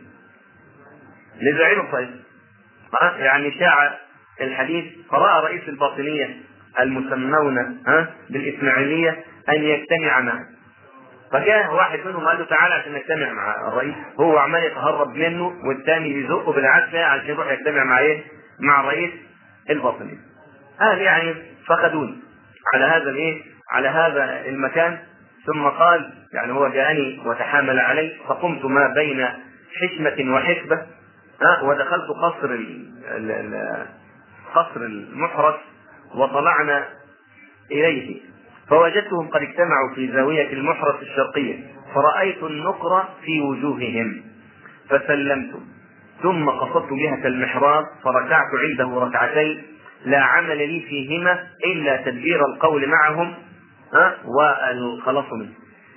لزعيم الطائفة. يعني شاع الحديث، فرأى رئيس الباطنية المسمون بالإسماعيلية أن يجتمع معه، فجاء واحد منهم قال له: تعالى عشان نجتمع مع الرئيس. هو عمال يتهرب منه والثاني يزقه بالعافية عشان يروح يجتمع مع ايه؟ مع رئيس الباطنية. قال يعني فخدوني على هذا الايه؟ على هذا المكان. ثم قال يعني هو جاءني وتحامل علي، فقمت ما بين حشمة وحسبة ها ودخلت قصر ال ال قصر المحرس وطلعنا إليه، فوجدتهم قد اجتمعوا في زاوية المحرس الشرقية، فرأيت النقر في وجوههم فسلمت، ثم قصدت جهة المحراب فركعت عنده ركعتين لا عمل لي فيهما إلا تدبير القول معهم ها والخلاص منه.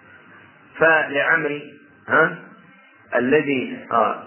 فلعمري ها الذي آه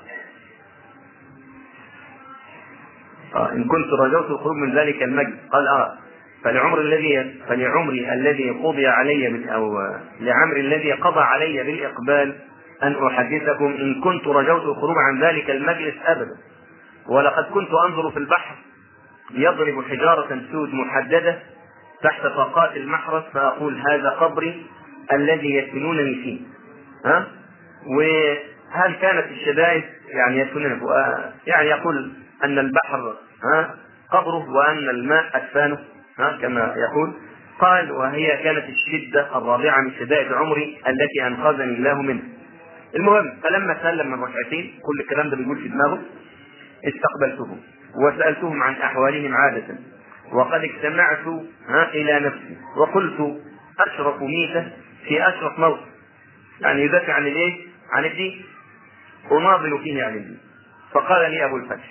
آه إن كنت رجوت الخروج من ذلك المجد، قال آه فلعمر الذي فلعمري الذي قضي علي أو لعمري الذي قضى علي بالإقبال أن أحدثكم إن كنت رجوت الخروج عن ذلك المجلس أبدا، ولقد كنت أنظر في البحر يضرب حجارة سود محددة تحت طاقات المحرس، فأقول هذا قبري الذي يدفنونني فيه. ها وهل كانت الشدائد يعني يدفنون يعني يقول أن البحر ها قبره وأن الماء أدفانه ها كما يقول. قال: وهي كانت الشدة الرابعة من شدائد عمري التي أنقذني الله منه. المهم فلما سلم من ركعتين كل الكلام ده بيقول في دماغه، استقبلتهم وسألتهم عن أحوالهم عادة، وقد اجتمعت ها إلى نفسي وقلت: أشرف ميتة في أشرف موت، يعني يدافع عن الايه؟ عن الدين، اناضل فيه عن الدين. فقال لي ابو الفتح،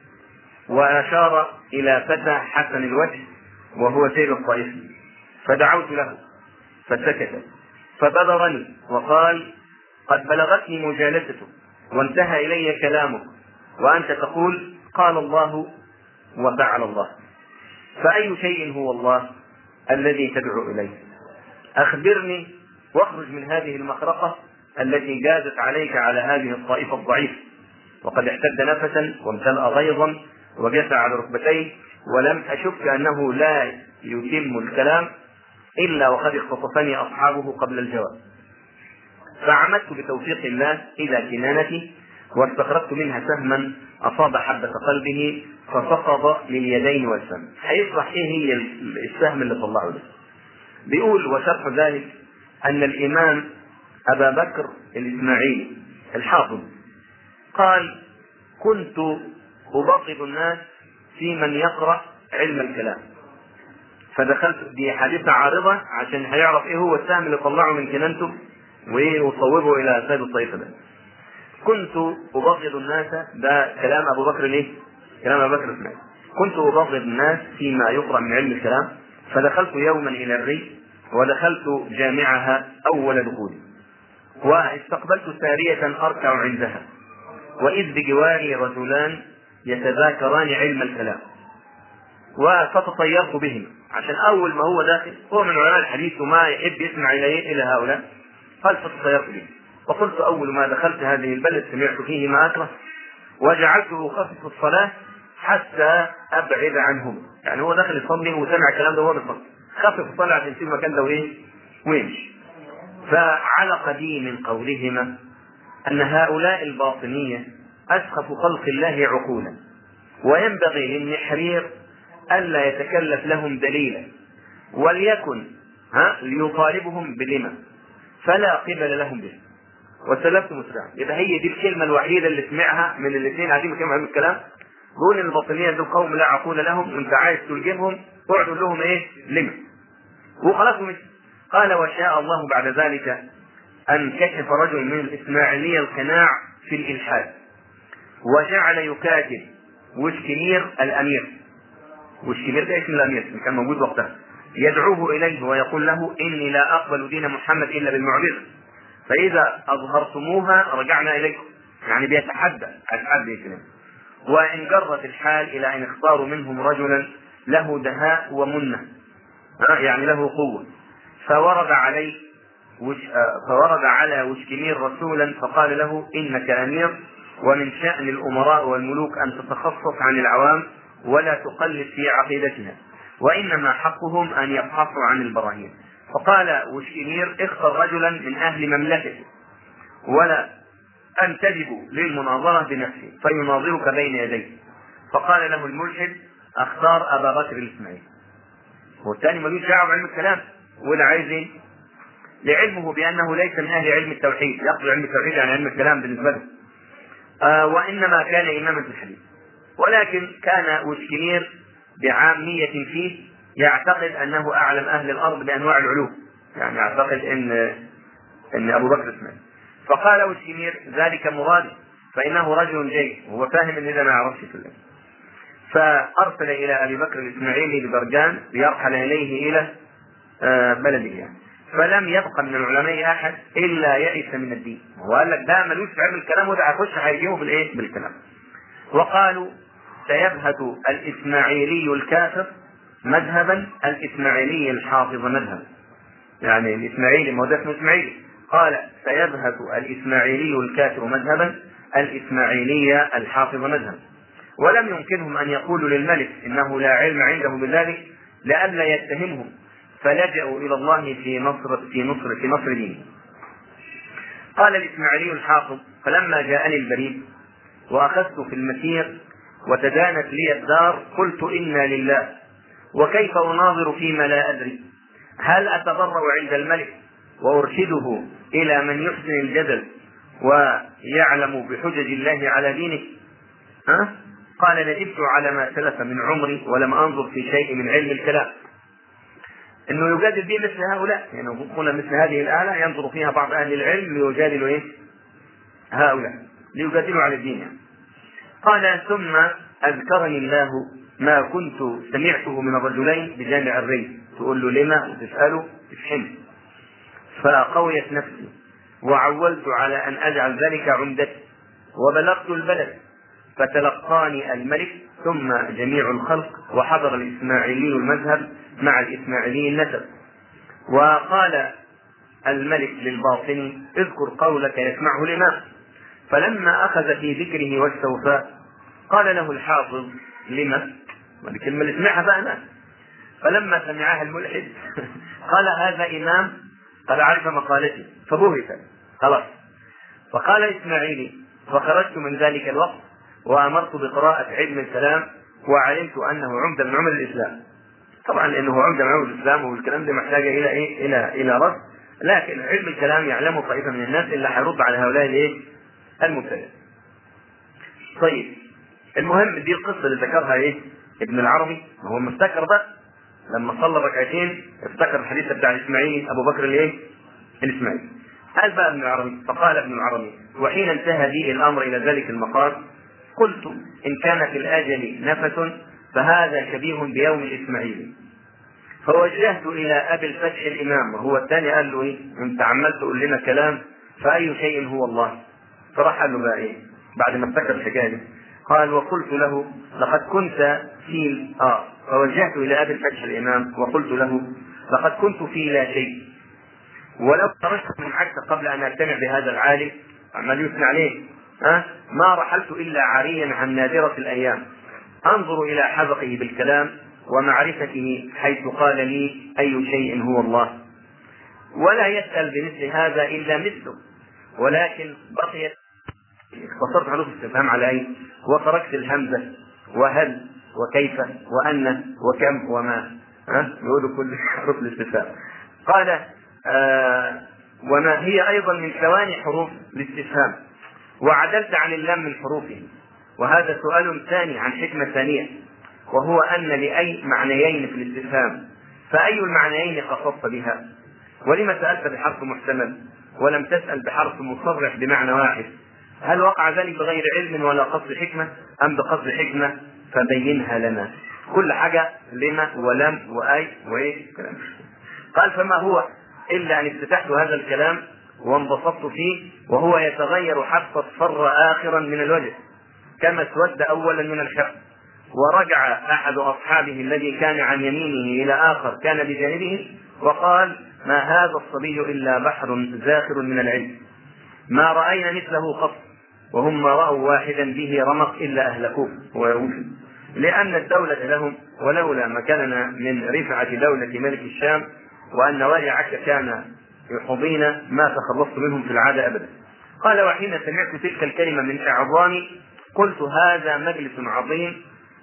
واشار الى فتى حسن الوجه وهو سيد الطائفي، فدعوت له فسكت، فبدرني وقال: قد بلغتني مجالستك وانتهى الي كلامك، وانت تقول قال الله وفعل الله، فاي شيء هو الله الذي تدعو اليه؟ اخبرني واخرج من هذه المخرقه التي جازت عليك على هذه الطائفه الضعيفه. وقد احتد نفسا وامتلأ غيظا وجثى على ركبتيه، ولم اشك انه لا يتم الكلام الا وقد اختطفني اصحابه قبل الجواب. فعمدت بتوفيق الله الى كنانتي واستخرجت منها سهما اصاب حبه قلبه فسقط لليدين والفم. هيشرح ايه هي السهم اللي طلعه ده. بيقول: وشرح ذلك ان الامام ابا بكر الاسماعيلي الحافظ قال: كنت أبغض الناس في من يقرأ علم الكلام. فدخلت دي حديثة عارضة عشان هيعرف ايه هو السهم اللي طلعه من كنانته وايه وصوبه الى سيد الطائفة ده. كنت أبغض الناس، ده كلام ابو بكر ليه؟ كلام ابو بكر الاسماعيلي. كنت أبغض الناس فيما يقرأ من علم الكلام، فدخلت يوما الى الري ودخلت جامعها اول دخولي، واستقبلت سارية اركع عندها، وإذ بجواري رجلان يتذاكران علم الكلام، فتطيرت بهم عشان أول ما هو داخل هو من علماء الحديث وما يحب يسمع إليه إلى هؤلاء. قال: فتطيرت بهم وقلت: أول ما دخلت هذه البلد سمعت فيه ما أكره، وجعلته خفف الصلاة حتى أبعد عنهم. يعني هو داخل يصلي وسمع الكلام ده وهو بيصلي، خفف الصلاة عشان يسيب المكان ده وإيه ويمشي. فعلق بي من قولهما أن هؤلاء الباطنية أسخف خلق الله عقولا، وينبغي للنحرير ألا يتكلف لهم دليلا، وليكن ها ليطالبهم بلما فلا قبل لهم به. وسلفت مسرعا. يبقى هي دي الكلمة الوحيدة اللي سمعها من الاثنين قاعدين بيتكلموا عن الكلام، بيقول ان الباطنية دول قوم لا عقول لهم، وانت عايز تلجمهم اقعد لهم ايه لما وخلاص مش. قال: وشاء الله بعد ذلك أن كشف رجل من الإسماعيلية القناع في الإلحاد، وجعل يكاتب وشكنير الأمير. وشكنير ده اسم الأمير كان موجود وقتها، يدعوه إليه ويقول له: إني لا أقبل دين محمد إلا بالمعجزة، فإذا أظهرتموها رجعنا إليكم. يعني بيتحدى أتحدى كلام. وإن جرت الحال إلى أن اختاروا منهم رجلا له دهاء ومنة، يعني له قوة، فورد عليه وش... فورد على وشكنير رسولا فقال له: إنك أمير، ومن شأن الأمراء والملوك أن تتخصص عن العوام ولا تقلد في عقيدتها، وإنما حقهم أن يبحثوا عن البراهين. فقال وشكنير: اختر رجلا من أهل مملكته ولا أن تجب للمناظرة بنفسه فيناظرك بين يديه. فقال له الملحد: اختار أبا بكر الإسماعيلي. والثاني ملوش دعوة بعلم الكلام ولا عايز لعلمه بأنه ليس من أهل علم التوحيد، يقصد علم التوحيد يعني علم الكلام بالنسبة له، آه وإنما كان إماما في الحديث. ولكن كان وشكنير بعامية فيه يعتقد أنه أعلم أهل الأرض بأنواع العلوم، يعني يعتقد أن أن أبو بكر اسماعيل. فقال وشكنير: ذلك مرادي، فإنه رجل جيد وهو فاهم أن إذا ما يعرفش كله. فأرسل إلى أبي بكر الإسماعيلي ببرجان ليرحل إليه إلى آه بلده يعني. فلم يبقى من العلماء أحد إلا يئس من الدين، وقال لك ده ملوش في علم الكلام وده هيخش هيجيبه بالإيه بالكلام. وقالوا: سيبهت الإسماعيلي الكافر مذهبا الإسماعيلي الحافظ مذهبا. يعني الإسماعيلي ما هو ده اسمه إسماعيلي. قال: سيبهت الإسماعيلي الكافر مذهبا الإسماعيلي الحافظ مذهبا. ولم يمكنهم أن يقولوا للملك إنه لا علم عنده بذلك لئلا يتهمهم، فلجأوا إلى الله في نصر في نصر في نصر دينه. قال الإسماعيلي الحافظ: فلما جاءني البريد وأخذت في المسير وتدانت لي الدار قلت: إنا لله، وكيف أناظر فيما لا أدري؟ هل أتضرع عند الملك وأرشده إلى من يحسن الجدل ويعلم بحجج الله على دينه؟ ها؟ قال: ندمت على ما سلف من عمري ولم أنظر في شيء من علم الكلام. انه يجادل به مثل هؤلاء، يعني يقول مثل هذه الآلة ينظر فيها بعض أهل العلم ليجادلوا إيه؟ هؤلاء ليجادلوا على الدين يعني. قال ثم أذكرني الله ما كنت سمعته من الرجلين بجامع الري، تقول له لما وتسأله تفهمه. فقويت نفسي وعولت على أن أجعل ذلك عمدتي، وبلغت البلد فتلقاني الملك ثم جميع الخلق، وحضر الإسماعيلي المذهب مع الإسماعيلي النسب. وقال الملك للباطني اذكر قولك يسمعه الإمام. فلما أخذ في ذكره واستوفى قال له الحافظ لما؟ الكلمة اللي سمعها بقى أنا. فلما سمعها الملحد قال هذا إمام قد عرف مقالتي فبهت خلاص. فقال إسماعيلي فخرجت من ذلك الوقت وأمرت بقراءة علم الكلام، وعلمت أنه عمدة من عمل الإسلام. طبعا لأنه عمدة من عمل الإسلام والكلام ده محتاج إلى إيه؟ إلى إلى رد، لكن علم الكلام يعلمه طائفة من الناس اللي هيرد على هؤلاء الإيه؟ المبتدئ. طيب المهم دي القصة اللي ذكرها إيه؟ ابن العربي. هو مفتكر بقى لما صلى ركعتين افتكر الحديث بتاع الإسماعيلي أبو بكر الإيه؟ الإسماعيلي. قال بقى ابن العربي فقال ابن العربي وحين انتهى بي الأمر إلى ذلك المقام قلت إن كان في الآجل نفس فهذا شبيه بيوم الإسماعيلي. فوجهت إلى أبي الفتح الإمام، وهو الثاني قال له إيه؟ أنت عمال تقول لنا كلام فأي شيء هو الله؟ فراح قال له بقى إيه بعد ما افتكر الحكاية؟ قال وقلت له لقد كنت في آه فوجهت إلى أبي الفتح الإمام وقلت له لقد كنت في لا شيء، ولو خرجت من عكس قبل أن أجتمع بهذا العالم عمال يثني عليه أه؟ ما رحلت إلا عاريا عن نادرة الأيام أنظر إلى حذقه بالكلام ومعرفته حيث قال لي أي شيء هو الله، ولا يسأل بمثل هذا إلا مثله، ولكن بقيت اختصرت حروف الاستفهام على أي وتركت الهمزة وهل وكيف وأن وكم وما ها يقولوا كل حروف الاستفهام. قال آه وما هي أيضا من ثواني حروف الاستفهام، وعدلت عن اللام من حروفه. وهذا سؤال ثاني عن حكمة ثانية، وهو أن لأي معنيين في الاستفهام فأي المعنيين قصدت بها؟ ولما سألت بحرف محتمل ولم تسأل بحرف مصرح بمعنى واحد؟ هل وقع ذلك بغير علم ولا قصد حكمة أم بقصد حكمة؟ فبينها لنا. كل حاجة لما ولم وأي وإيه كلام. قال فما هو إلا أن افتتحت هذا الكلام وانبسطت فيه، وهو يتغير حتى اصفر آخرا من الوجه كما اسود أولا من الحق. ورجع أحد أصحابه الذي كان عن يمينه إلى آخر كان بجانبه وقال ما هذا الصبي إلا بحر زاخر من العلم، ما رأينا مثله قط، وهم ما رأوا واحدا به رمق إلا أهلكوه ويوفي، لأن الدولة لهم، ولولا مكاننا من رفعة دولة ملك الشام وأن والي عكا كان يحظينا ما تخلصت منهم في العادة أبدا. قال وحين سمعت تلك الكلمة من إعظامي قلت هذا مجلس عظيم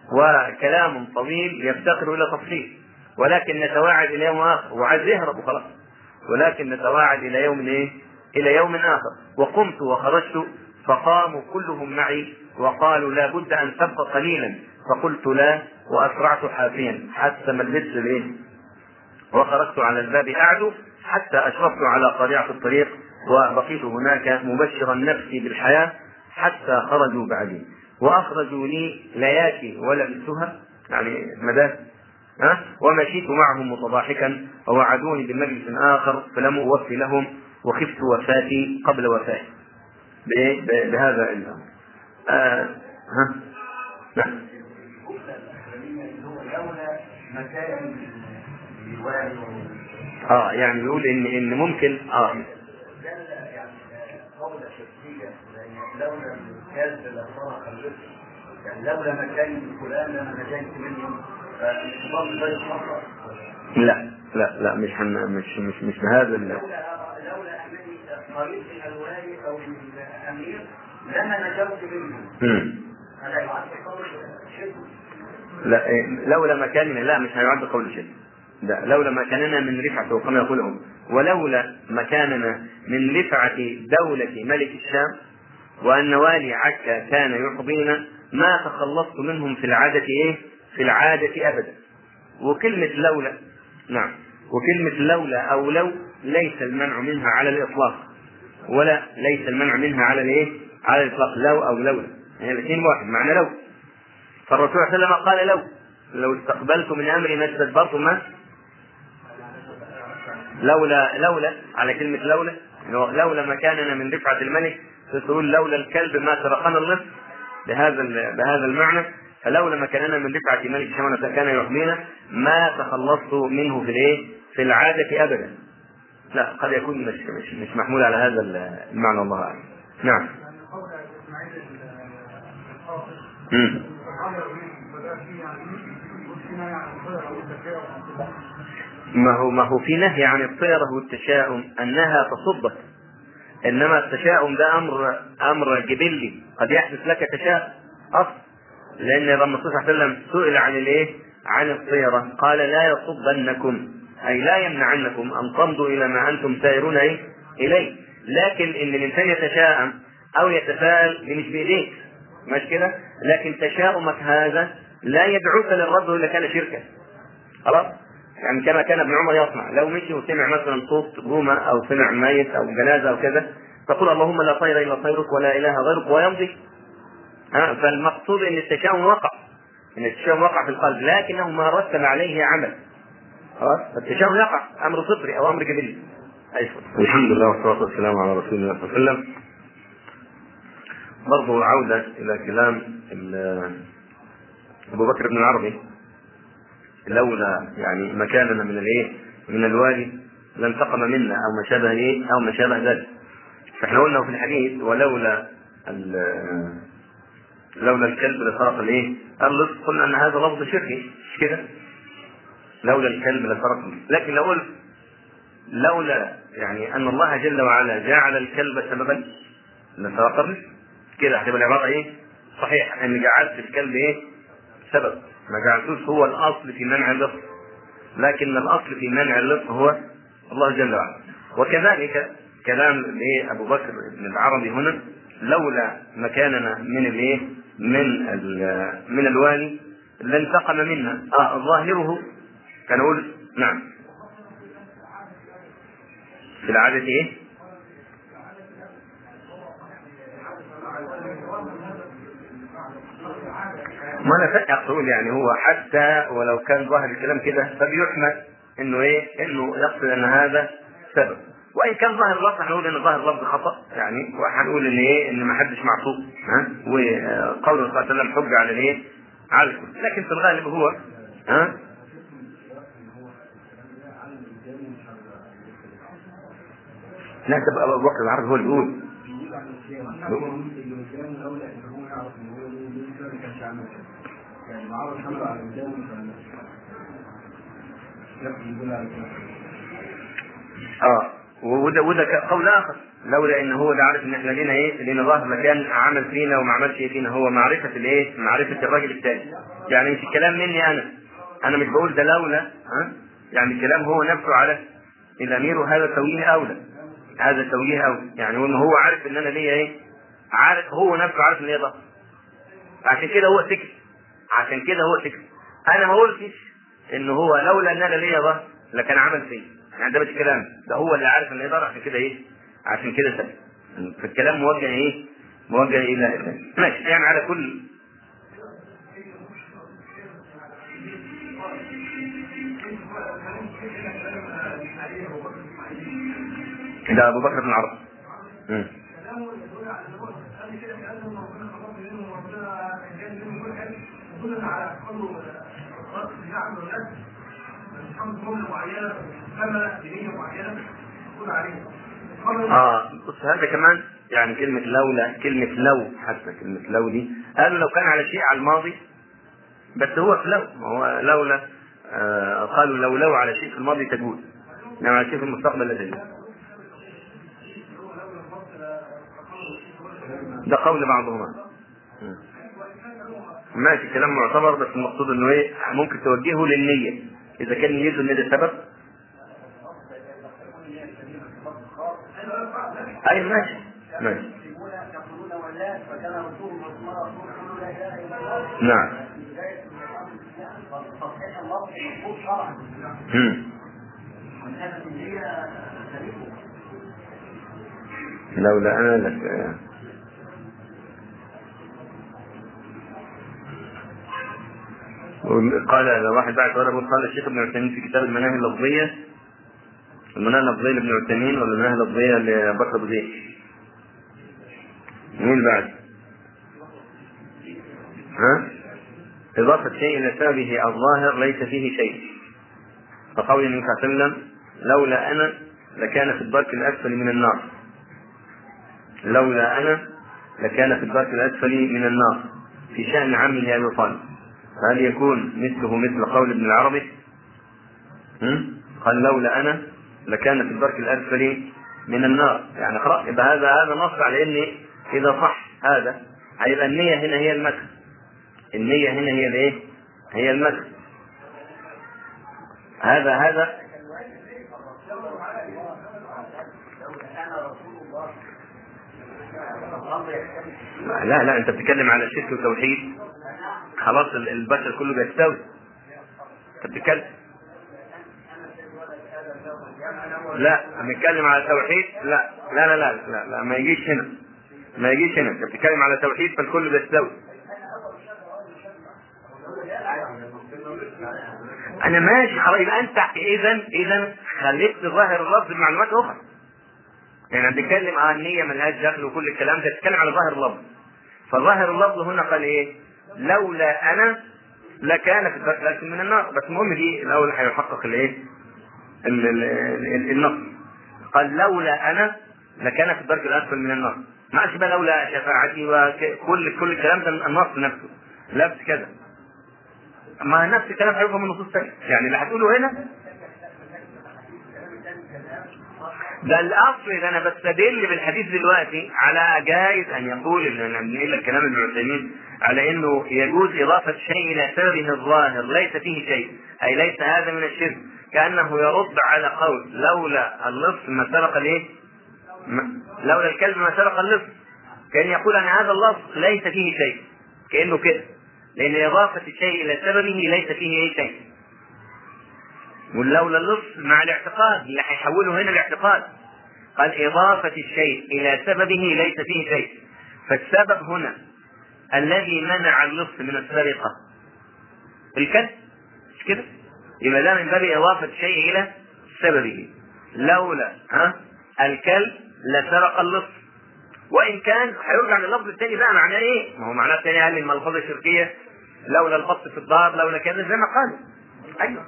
وكلام طويل يفتقر إلى تفصيل، ولكن نتواعد إلى يوم آخر. وعايز يهرب وخلاص، ولكن نتواعد إلى يوم إيه؟ إلى يوم آخر. وقمت وخرجت فقاموا كلهم معي وقالوا لا بد أن تبقى قليلا، فقلت لا وأسرعت حافيا حتى ملبست به، وخرجت على الباب أعدو حتى أشرفت على قارعة الطريق، وبقيت هناك مبشرا نفسي بالحياة حتى خرجوا بعدي، وأخرجوا لي لياتي ولبستها يعني مداد أه؟ ومشيت معهم متضاحكا، ووعدوني بمجلس آخر فلم أوفي لهم، وخفت وفاتي قبل وفاتي بهذا الأمر. آه. ها؟ نعم. اه يعني يقول ان ان ممكن اه يعني لولا مكان فلان لما نجيت منهم لا لا لا مش حن مش مش مش بهذا ال... لولا لولا انني قريب من الوالي او من الامير لما نجوت منهم. هذا يعد قول شبه؟ لا لولا مكاننا لا مش هيعد قول شبه. لا لولا مكاننا من رفعة وكما يقولهم، ولولا مكاننا من رفعة دولة ملك الشام وأن والي عكا كان يحظينا ما تخلصت منهم في العادة إيه؟ في العادة أبدا. وكلمة لولا نعم وكلمة لولا أو لو ليس المنع منها على الإطلاق، ولا ليس المنع منها على الإيه؟ على الإطلاق، لو أو لولا، يعني الاثنين واحد معنى لو. فالرسول صلى الله عليه وسلم قال لو لو استقبلت من أمري ما استدبرت ما لولا لولا على كلمة لولا، لولا مكاننا من رفعة الملك، تقول لولا الكلب ما سرقنا اللص بهذا بهذا المعنى. فلولا مكاننا من رفعة ملك شمنة كان يحمينا ما تخلصت منه في الايه في العادة أبدا. لا، قد يكون مش مش, مش محمول على هذا المعنى، الله أعلم. نعم. امم ما هو ما هو في نهي عن الطيرة والتشاؤم أنها تصدق، إنما التشاؤم ده أمر أمر جبلي، قد يحدث لك تشاؤم أصلا، لأن الرسول صلى الله عليه وسلم سئل عن الإيه؟ عن الطيرة، قال لا يصدنكم، أي لا يمنعنكم أن تمضوا إلى ما أنتم سائرون إيه؟ إليه. لكن إن الإنسان يتشاءم أو يتفاءل دي مش بإيديك، مش كده؟ لكن تشاؤمك هذا لا يدعوك للرد إلا كان شركا. خلاص؟ يعني كما كان ابن عمر يصنع، لو مشي وسمع مثلا صوت جومة أو سمع ميت أو جنازة أو كذا، تقول اللهم لا طير إلا طيرك ولا إله غيرك ويمضي. ها، فالمقصود ان التشاؤم وقع، ان التشاؤم وقع في القلب، لكنه ما رتب عليه عمل. خلاص، التشاؤم يقع امر فطري او امر جبلي. ايوه. الحمد لله والصلاه والسلام على رسول الله صلى الله عليه وسلم. برضه عوده الى كلام ابو بكر بن العربي، لولا يعني مكاننا من الايه من الوالي لانتقم منا او ما شابه ايه او ما شابه ذلك. فاحنا قلنا في الحديث ولولا لولا الكلب لسرق الايه اللص، قلنا ان هذا لفظ شركي مش كده؟ لولا الكلب لسرق. لكن لو قلت لولا يعني ان الله جل وعلا جعل الكلب سببا لسرق الرزق، كده هتبقى العباره ايه صحيح، ان جعلت الكلب ايه سبب، ما جعلتوش هو الاصل في منع اللص، لكن الاصل في منع اللص هو الله جل وعلا. وكذلك كلام الايه ابو بكر بن العربي هنا، لولا مكاننا من الايه من من الوالي لانتقم منا. اه ظاهره كان اقول نعم في العادة ايه؟ ما انا فاكر اقول يعني هو حتى ولو كان ظاهر الكلام كده فبيحمل انه ايه انه يقصد ان هذا سبب، وان كان ظاهر اللفظ هنقول ان ظاهر اللفظ خطا يعني، وهنقول ان ايه ان ما حدش معصوم، ها، وقول الرسول صلى الله عليه وسلم حجه على الايه على الكل، لكن في الغالب هو ها لا تبقى ابو بكر العربي هو اللي يقول اه وده وده قول اخر، لولا ان هو ده عارف ان احنا لينا ايه لينا ظاهر مكان عمل فينا وما عملش ايه فينا، هو معرفه الايه معرفه الراجل الثاني، يعني مش الكلام مني انا انا مش بقول ده لولا، ها يعني الكلام هو نفسه على الامير، وهذا توجيه اولى، هذا توجيه اولى، يعني هو هو عارف ان انا ليا ايه عارف، هو نفسه عارف ان ليا ظهر، عشان كده هو سكت، عشان كده هو سكت. انا ما قلتش ان هو لولا ان انا ليا ظهر لكان عمل فيه، يعني ده مش كلام، ده هو اللي عارف ان ليا ظهر، عشان كده ايه عشان كده سكت. فالكلام موجه ايه موجه الى ماشي يعني على كل. ده ابو بكر بن العربي. اه بص هذا كمان يعني كلمة لولا، كلمة لو، حتى كلمة لو دي قالوا لو كان على شيء على الماضي، بس هو في لو، هو لولا آه قالوا لو لو على شيء في الماضي تجوز، يعني على شيء في المستقبل لا تجوز. ده قول بعضهما ماشي كلام معتبر، بس المقصود انه ايه ممكن توجهه للنية، اذا كان نيته ان ده سبب اي ماشي ماشي نعم. هم. لولا أنا لك قال واحد بعد ورا قال الشيخ ابن عثيمين في كتاب المناهي اللفظية، المناهي اللفظية لابن عثيمين ولا المناهي اللفظية لبكر أبو زيد؟ مين بعد؟ ها؟ إضافة شيء إلى سببه الظاهر ليس فيه شيء، فقول النبي صلى الله عليه وسلم لولا أنا لكان في الدرك الأسفل من النار، لولا أنا لكان في الدرك الأسفل من النار في شأن عمه أبي طالب، فهل يكون مثله مثل قول ابن العربي؟ قال لولا أنا لكان في الدرك الأسفل من النار، يعني خلاص يبقى هذا هذا نص على إن إذا صح هذا هيبقى النية هنا هي المكر، النية هنا هي الإيه؟ هي المكر. هذا هذا لا لا أنت بتتكلم على شرك وتوحيد، خلاص البشر كله بيستوي. أنت بتتكلم لا بنتكلم على توحيد، لا لا لا لا لا, لا ما يجيش هنا، ما يجيش هنا. أنت بتتكلم على توحيد فالكل بيستوي. أنا ماشي خلاص، يبقى أنت إذا إذا خليت ظاهر اللفظ بمعلومات أخرى. يعني بنتكلم عن النية ملهاش دخل وكل الكلام ده، بتتكلم على ظاهر اللفظ. فظاهر اللفظ هنا قال إيه؟ لولا أنا لكان في الدرك الأسفل من النار. بس المهم دي الأول هيحقق الإيه؟ النص. قال لولا أنا لكان في الدرك الأسفل من النار، ما أشبه لولا شفاعتي وكل كل الكلام ده النص نفسه لبس كذا. ما نفس الكلام هيبقى من نصوص ثانية، يعني اللي هتقوله هنا ده الأصل. إذا أنا بستدل بالحديث دلوقتي على جائز أن يقول إن أنا بنقول لك كلام ابن عثيمين على إنه يجوز إضافة شيء إلى سببه الظاهر ليس فيه شيء، أي ليس هذا من الشرك، كأنه يرد على قول لولا اللص ما سرق الإيه؟ لولا الكلب ما سرق اللص، كأن يقول أن هذا اللص ليس فيه شيء، كأنه كده، لأن إضافة الشيء إلى سببه ليس فيه أي شيء. ولولا اللص مع الاعتقاد اللي هيحوله هنا الاعتقاد، قال إضافة الشيء إلى سببه ليس فيه شيء، فالسبب هنا الذي منع اللص من السرقة الكلب، مش كده؟ يبقى ده من باب إضافة الشيء إلى سببه. لولا ها الكلب لسرق اللص، وإن كان هيرجع لللفظ الثاني بقى معناه إيه؟ ما هو معناه الثاني قال الملفظة الشركية لولا البط في الدار لولا كذا زي ما قال. أيوه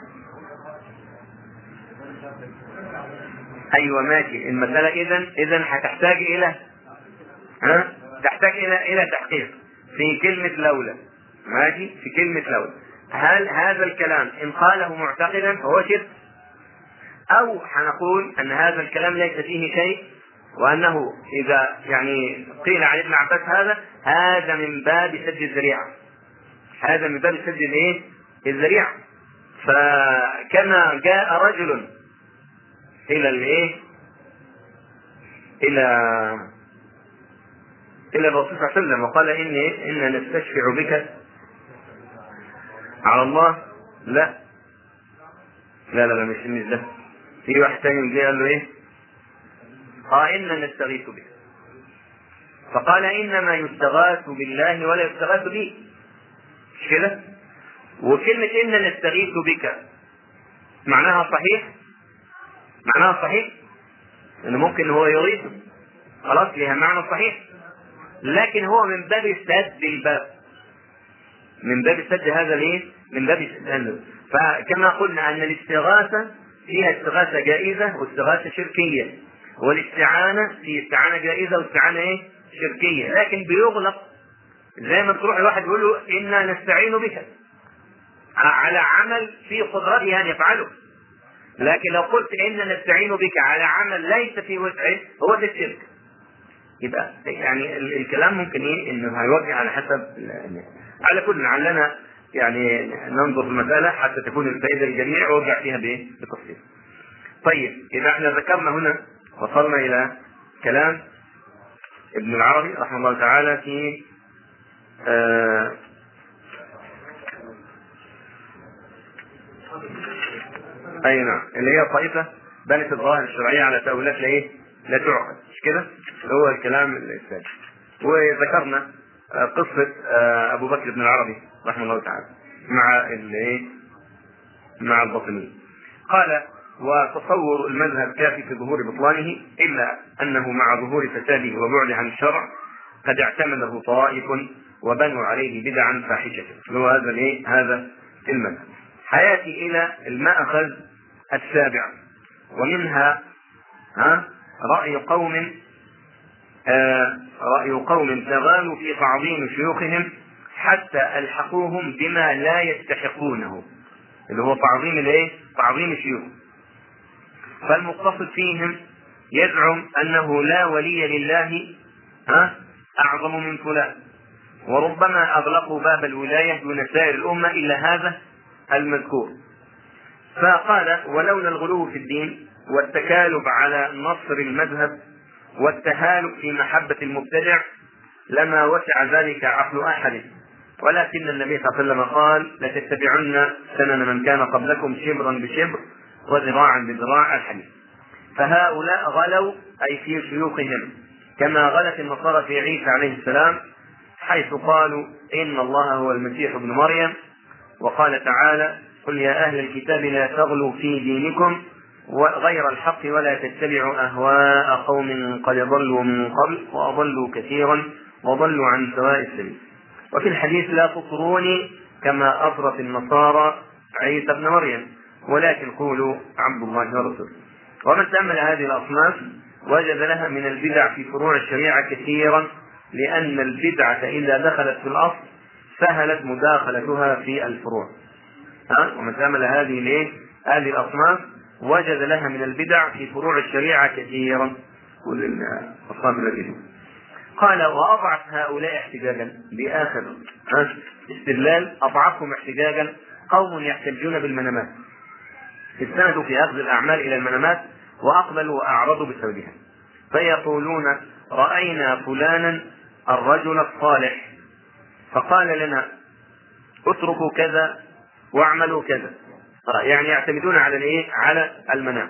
أيوة ماشي المسألة. إذن إذن هتحتاج إلى ها تحتاج إلى إلى تحقيق في كلمة لولا، ماشي، في كلمة لولا. هل هذا الكلام إن قاله معتقدا فهو شرك، أو هنقول أن هذا الكلام ليس فيه شيء، وأنه إذا يعني قيل عن ابن عباس هذا هذا من باب سد الذريعة، هذا من باب سد الإيه؟ الذريعة. فكما جاء رجل إلى الإيه؟ إلى إلى الرسول صلى الله عليه وسلم وقال إني إن نستشفع بك على الله. لا لا لا, لا مش مش ده. في واحد ثاني قال له إيه؟ قال إن نستغيث بك، فقال إنما يستغاث بالله ولا يستغاث بي، مش كده؟ وكلمة إن نستغيث بك معناها صحيح، معناها صحيح إنه ممكن هو يريد خلاص لها معنى صحيح، لكن هو من باب سد الباب، من باب سد هذا الايه؟ من باب سد. فكما قلنا أن الاستغاثة فيها استغاثة جائزة واستغاثة شركية، والاستعانة في استعانة جائزة واستعانة ايه؟ شركية، لكن بيغلق زي ما تروح الواحد يقول له إنا نستعين بك على عمل في قدرته أن يفعله، لكن لو قلت إن نستعين بك على عمل ليس في وسعه هو ده الشرك. يبقى يعني الكلام ممكن ايه انه هيوجه على حسب على كل لعلنا يعني ننظر في المسألة حتى تكون الفائدة للجميع ووجع فيها بايه بتفصيل. طيب إذا احنا ذكرنا هنا وصلنا إلى كلام ابن العربي رحمه الله تعالى في آه أي نعم، اللي هي طائفة بنت الظواهر الشرعية على تأويلات لا إيه؟ لا تعقد، مش كده؟ هو الكلام الثاني. وذكرنا قصة أبو بكر بن العربي رحمه الله تعالى مع الإيه؟ مع الباطنيين. قال: وتصور المذهب كافي في ظهور بطلانه، إلا أنه مع ظهور فساده وبعده عن الشرع قد اعتمده طوائف وبنوا عليه بدعا فاحشة. هو هذا الايه؟ هذا المذهب. حياتي الى المأخذ السابع، ومنها ها رأي قوم آه رأي قوم تغالوا في تعظيم شيوخهم حتى ألحقوهم بما لا يستحقونه، اللي هو تعظيم الايه؟ تعظيم الشيوخ. فالمقتصد فيهم يزعم أنه لا ولي لله ها أعظم من فلان، وربما أغلقوا باب الولاية دون سائر الأمة إلا هذا المذكور. فقال: ولولا الغلو في الدين والتكالب على نصر المذهب والتهالك في محبة المبتدع لما وسع ذلك عقل أحد، ولكن النبي صلى الله عليه وسلم قال: لتتبعن سنن من كان قبلكم شبرا بشبر وذراعا بذراع الحديث. فهؤلاء غلوا أي في شيوخهم كما غلت النصارى في عيسى عليه السلام، حيث قالوا إن الله هو المسيح ابن مريم، وقال تعالى: قل يا أهل الكتاب لا تغلوا في دينكم غير الحق ولا تتبعوا أهواء قوم قد ضلوا من قبل وأضلوا كثيرا وضلوا عن سواء السبيل. وفي الحديث: لا تطروني كما أطرت النصارى عيسى ابن مريم ولكن قولوا عبد الله ورسوله. ومن تأمل هذه الأصناف وجد لها من البدع في فروع الشريعة كثيرا، لأن البدعة إذا دخلت في الأصل سهلت مداخلتها في الفروع. ها؟ ومن تأمل هذه هذه الأصناف وجد لها من البدع في فروع الشريعة كثيرا. كل الأصناف التي قال: وأضعف هؤلاء احتجاجا بآخر استدلال أضعفهم احتجاجا قوم يحتجون بالمنامات، استندوا في أخذ الأعمال إلى المنامات وأقبلوا وأعرضوا بسببها، فيقولون: رأينا فلانا الرجل الصالح فقال لنا اتركوا كذا واعملوا كذا، يعني يعتمدون على الايه؟ على المنام.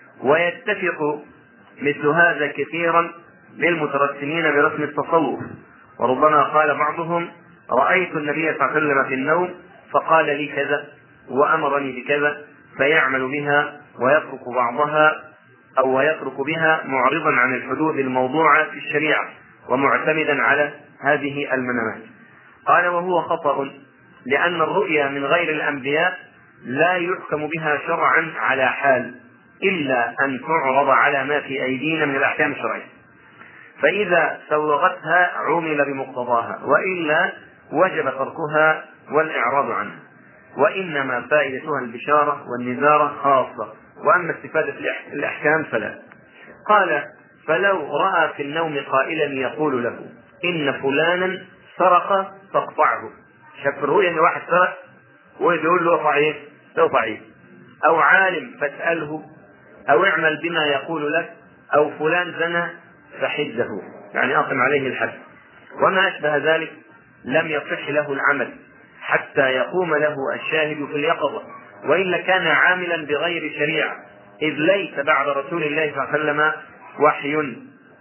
ويتفق مثل هذا كثيرا للمترسمين برسم التصوف، وربما قال بعضهم: رأيت النبي صلى الله عليه وسلم في النوم فقال لي كذا وأمرني بكذا، فيعمل بها ويترك بعضها أو ويترك بها معرضا عن الحدود الموضوعة في الشريعة ومعتمدا على هذه المنامات. قال: وهو خطأ، لأن الرؤيا من غير الأنبياء لا يحكم بها شرعا على حال إلا أن تعرض على ما في أيدينا من الأحكام الشرعية، فإذا سوغتها عمل بمقتضاها، وإلا وجب تركها والإعراض عنها، وإنما فائدتها البشارة والنذارة خاصة، وأما استفادة الأحكام فلا. قال: فلو رأى في النوم قائلا يقول له إن فلانا سرق فاقطعه، شاف الرؤيا ان واحد سرق ويقول له اقطع ايه؟ اقطع ايه؟ او عالم فاسأله، او اعمل بما يقول لك، او فلان زنى فحده، يعني اقم عليه الحد، وما اشبه ذلك لم يصح له العمل حتى يقوم له الشاهد في اليقظة، وإلا كان عاملا بغير شريعة، إذ ليس بعد رسول الله صلى الله عليه وسلم وحي.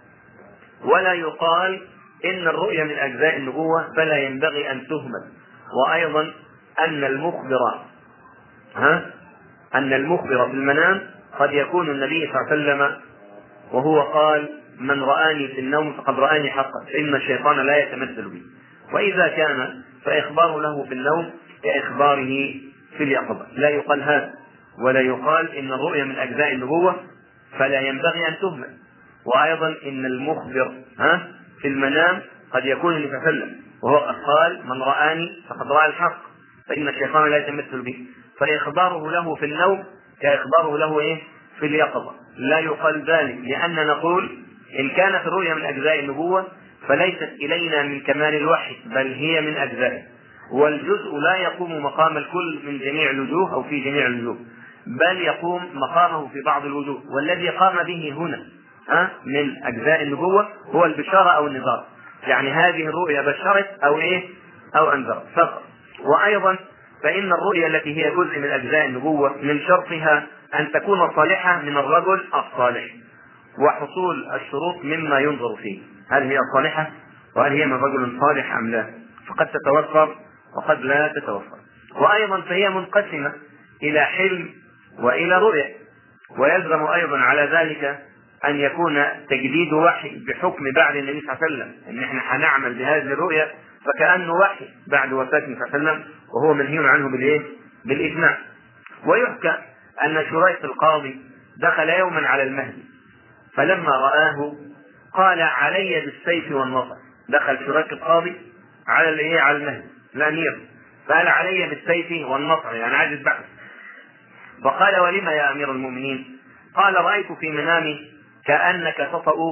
ولا يقال إن الرؤيا من أجزاء النبوة فلا ينبغي أن تهمل. وأيضا أن المخبر ها أن المخبر في المنام قد يكون النبي صلى الله عليه وسلم، وهو قال: من رآني في النوم فقد رآني حقا، فإن الشيطان لا يتمثل بي. وإذا كان فإخباره له في النوم كإخباره في اليقظة، لا يقال هذا، ولا يقال إن الرؤيا من أجزاء النبوة فلا ينبغي أن تهمل. وأيضا إن المخبر ها في المنام قد يكون النبي صلى الله عليه وسلم، وهو قال: من رآني فقد رأى الحق فإن الشيطان لا يتمثل به، فإخباره له في النوم كإخباره له إيه؟ في اليقظة، لا يقال ذلك، لأن نقول إن كانت الرؤيا من أجزاء النبوة فليست إلينا من كمال الوحي، بل هي من أجزائه، والجزء لا يقوم مقام الكل من جميع الوجوه أو في جميع الوجوه، بل يقوم مقامه في بعض الوجوه، والذي قام به هنا أه؟ من أجزاء النبوة هو البشارة أو النذار، يعني هذه الرؤيا بشرت أو إيه؟ أو أنذرت فقط. وأيضا فإن الرؤيا التي هي جزء من أجزاء النبوة من شرطها أن تكون صالحة من الرجل الصالح، وحصول الشروط مما ينظر فيه، هل هي صالحة وهل هي من رجل صالح أم لا، فقد تتوفر وقد لا تتوفر. وأيضا فهي منقسمة إلى حلم وإلى رؤيا، ويلزم أيضا على ذلك أن يكون تجديد وحي بحكم بعد النبي صلى الله عليه وسلم، إن إحنا هنعمل بهذه الرؤيا فكأنه وحي بعد وفاة النبي صلى الله عليه وسلم، وهو منهي عنه بالإيه؟ بالإجماع. ويحكى أن شريح القاضي دخل يوما على المهدي فلما رآه قال علي بالسيف والنصر. دخل شريح القاضي على الإيه؟ على المهدي الأمير، قال علي بالسيف والنصر، يعني عايز البحث. فقال ولما يا أمير المؤمنين؟ قال رأيت في منامي كأنك تطأ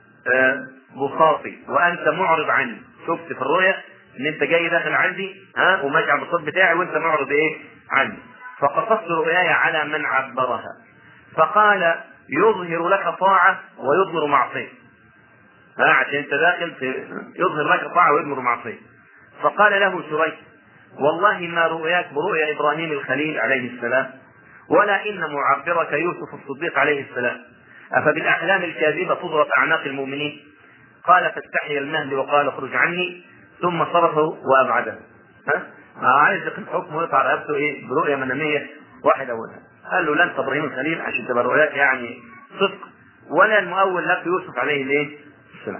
بساطي وأنت معرض عني. شفت في الرؤيا ان انت جاي داخل عندي ها وماشي على البساط بتاعي وانت معرض ايه عني. فقصصت رؤياي على من عبرها فقال يظهر لك طاعة ويضمر معصية. ها عشان انت داخل يظهر لك طاعة ويضمر معصية. فقال له شريح والله ما رؤياك برؤيا إبراهيم الخليل عليه السلام ولا إن معبرك يوسف الصديق عليه السلام، أفبالأحلام الكاذبة تضرب أعناق المؤمنين؟ قال فاستحيا المهدي وقال اخرج عني ثم صرفه وأبعده. ها عايز الحكم ويقع رقبته ايه برؤيا منامية واحدة أولها. قال له لا أنت إبراهيم الخليل عشان تبقى رؤياك يعني صدق، ولا المؤول لك يوسف عليه الايه السلام.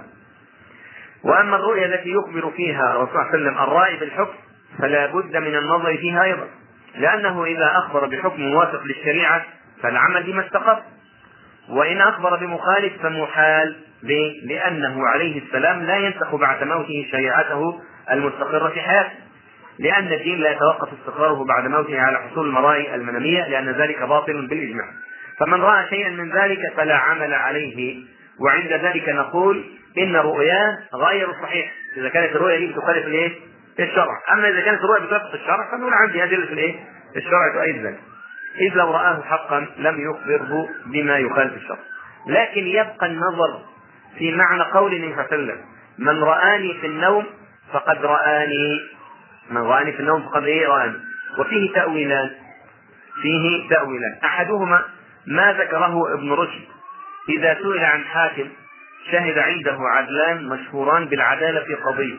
وأما الرؤيا التي يخبر فيها الرسول صلى الله عليه وسلم الرائي بالحكم فلا بد من النظر فيها أيضا، لأنه إذا أخبر بحكم موافق للشريعة فالعمل بما استقر، وإن أخبر بمخالف فمحال، لأنه عليه السلام لا ينسخ بعد موته شريعته المستقرة في حياته، لأن الدين لا يتوقف استقراره بعد موته على حصول المرائي المنامية، لأن ذلك باطل بالإجماع. فمن رأى شيئا من ذلك فلا عمل عليه، وعند ذلك نقول إن رؤياه غير صحيح إذا كانت الرؤيا دي بتخالف الإيه؟ الشرع. أما إذا كانت الرؤيا بتوافق الشرع فنقول عندي أدلة في الإيه؟ الشرع تؤيد ذلك، إذ لو رآه حقا لم يخبره بما يخالف الشرع. لكن يبقى النظر في معنى قول النبي صلى الله عليه وسلم من رآني في النوم فقد رآني، من رآني في النوم فقد إيه رآني. وفيه تأويلان، فيه تأويلان أحدهما ما ذكره ابن رشد إذا سئل عن حاكم شهد عنده عدلان مشهوران بالعدالة في قضية،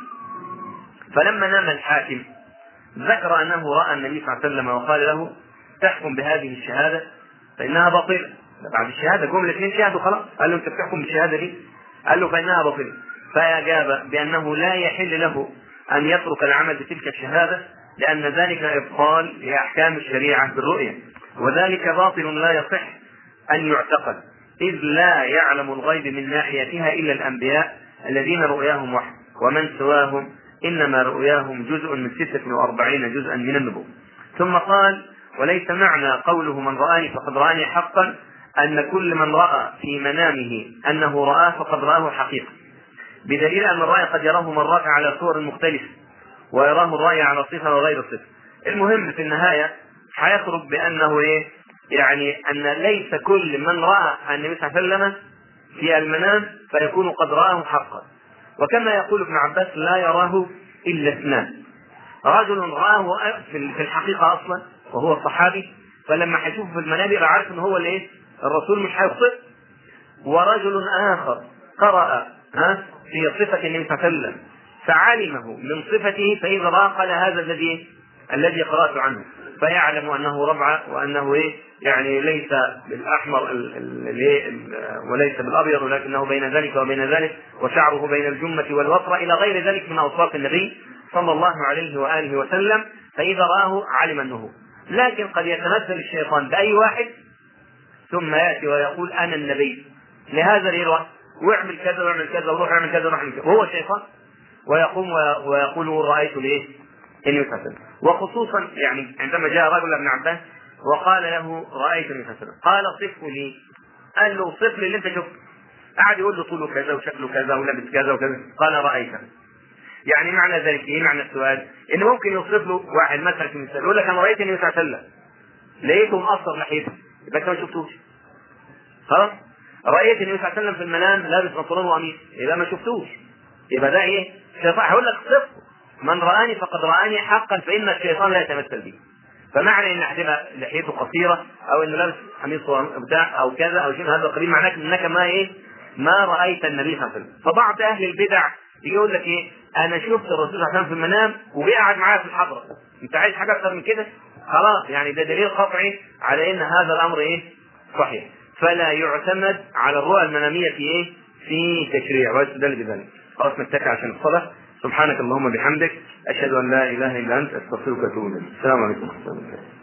فلما نام الحاكم ذكر أنه رأى النبي صلى الله عليه وسلم وقال له تحكم بهذه الشهادة فإنها باطلة. بعد الشهادة قوم الاثنين شهدوا خلاص، قال له أنت بتحكم بالشهادة دي؟ قال له فإنها باطلة. فأجاب بأنه لا يحل له أن يترك العمل بتلك الشهادة، لأن ذلك إبطال لأحكام الشريعة بالرؤية، وذلك باطل لا يصح أن يعتقد، إذ لا يعلم الغيب من ناحيتها إلا الأنبياء الذين رؤياهم وحي، ومن سواهم إنما رؤياهم جزء من ستة وأربعين جزءا من النبوة. ثم قال وليس معنى قوله من رآني فقد رآني حقا أن كل من رأى في منامه أنه رآه فقد رآه حقيقة، بدليل أن الرأي قد يراه مرات على صور مختلفة ويراه الرأي على صفة وغير صفة. المهم في النهاية حيخرج بأنه إيه؟ يعني أن ليس كل من رأى النبي صلى الله عليه وسلم في المنام فيكون قد رآه حقا. وكما يقول ابن عباس لا يراه إلا اثنان، رجل رآه في الحقيقة أصلا وهو الصحابي فلما حيشوفه في المنام يبقى عارف ان هو الايه الرسول مش هيخطئ، ورجل آخر قرأ ها في صفة النبي صلى الله عليه وسلم فعلمه من صفته فإذا رأى قال هذا الذي الذي قرأت عنه، فيعلم أنه ربع وأنه إيه يعني ليس بالأحمر وليس بالأبيض ولكنه بين ذلك وبين ذلك، وشعره بين الجمة والوفرة إلى غير ذلك من أوصاف النبي صلى الله عليه وآله وسلم، فإذا رآه علم أنه. لكن قد يتمثل الشيطان بأي واحد ثم يأتي ويقول أنا النبي لهذا الإله واعمل كذا واعمل كذا وروح اعمل كذا واعمل كذا، وهو الشيطان، ويقوم ويقول رأيت ليه إني أسلم. وخصوصا يعني عندما جاء رجل ابن عباس وقال له رأيت إني أسلم قال صفه لي، قال له صف لي اللي أنت شفته، قعد يقول له طوله كذا وشكله كذا ولبس كذا وكذا، قال رأيته. يعني معنى ذلك ايه؟ معنى السؤال ان ممكن يوصف له واحد مثلا في مثال يقول لك انا رايت النبي صلى الله عليه وسلم لقيته مقصر ناحيته، يبقى انت ما شفتوش. خلاص رايت النبي صلى الله عليه وسلم في المنام لابس بنطلون وقميص، يبقى ما شفتوش، يبقى ده ايه؟ شيطان هيقول لك صفه من رآني فقد رآني حقا فإن الشيطان لا يتمثل بي. فمعنى ان هتبقى لحيته قصيره او انه لابس قميص بتاع او كذا او شيء هذا قريب، معناه انك ما ايه ما رايت النبي صلى الله عليه وسلم. فبعض اهل البدع يقول لك ايه انا شفت الرسول صلى الله عليه وسلم في المنام وقعد معايا في الحضره. انت عايز حاجه اكثر من كده؟ خلاص يعني ده دليل قطعي على ان هذا الامر ايه صحيح. فلا يعتمد على الرؤى المناميه في ايه في تشريع ويستدل بذلك. خلاص نتكل عشان الصلاه. سبحانك اللهم وبحمدك اشهد ان لا اله الا انت استغفرك واتوب اليك. السلام عليكم ورحمه الله وبركاته.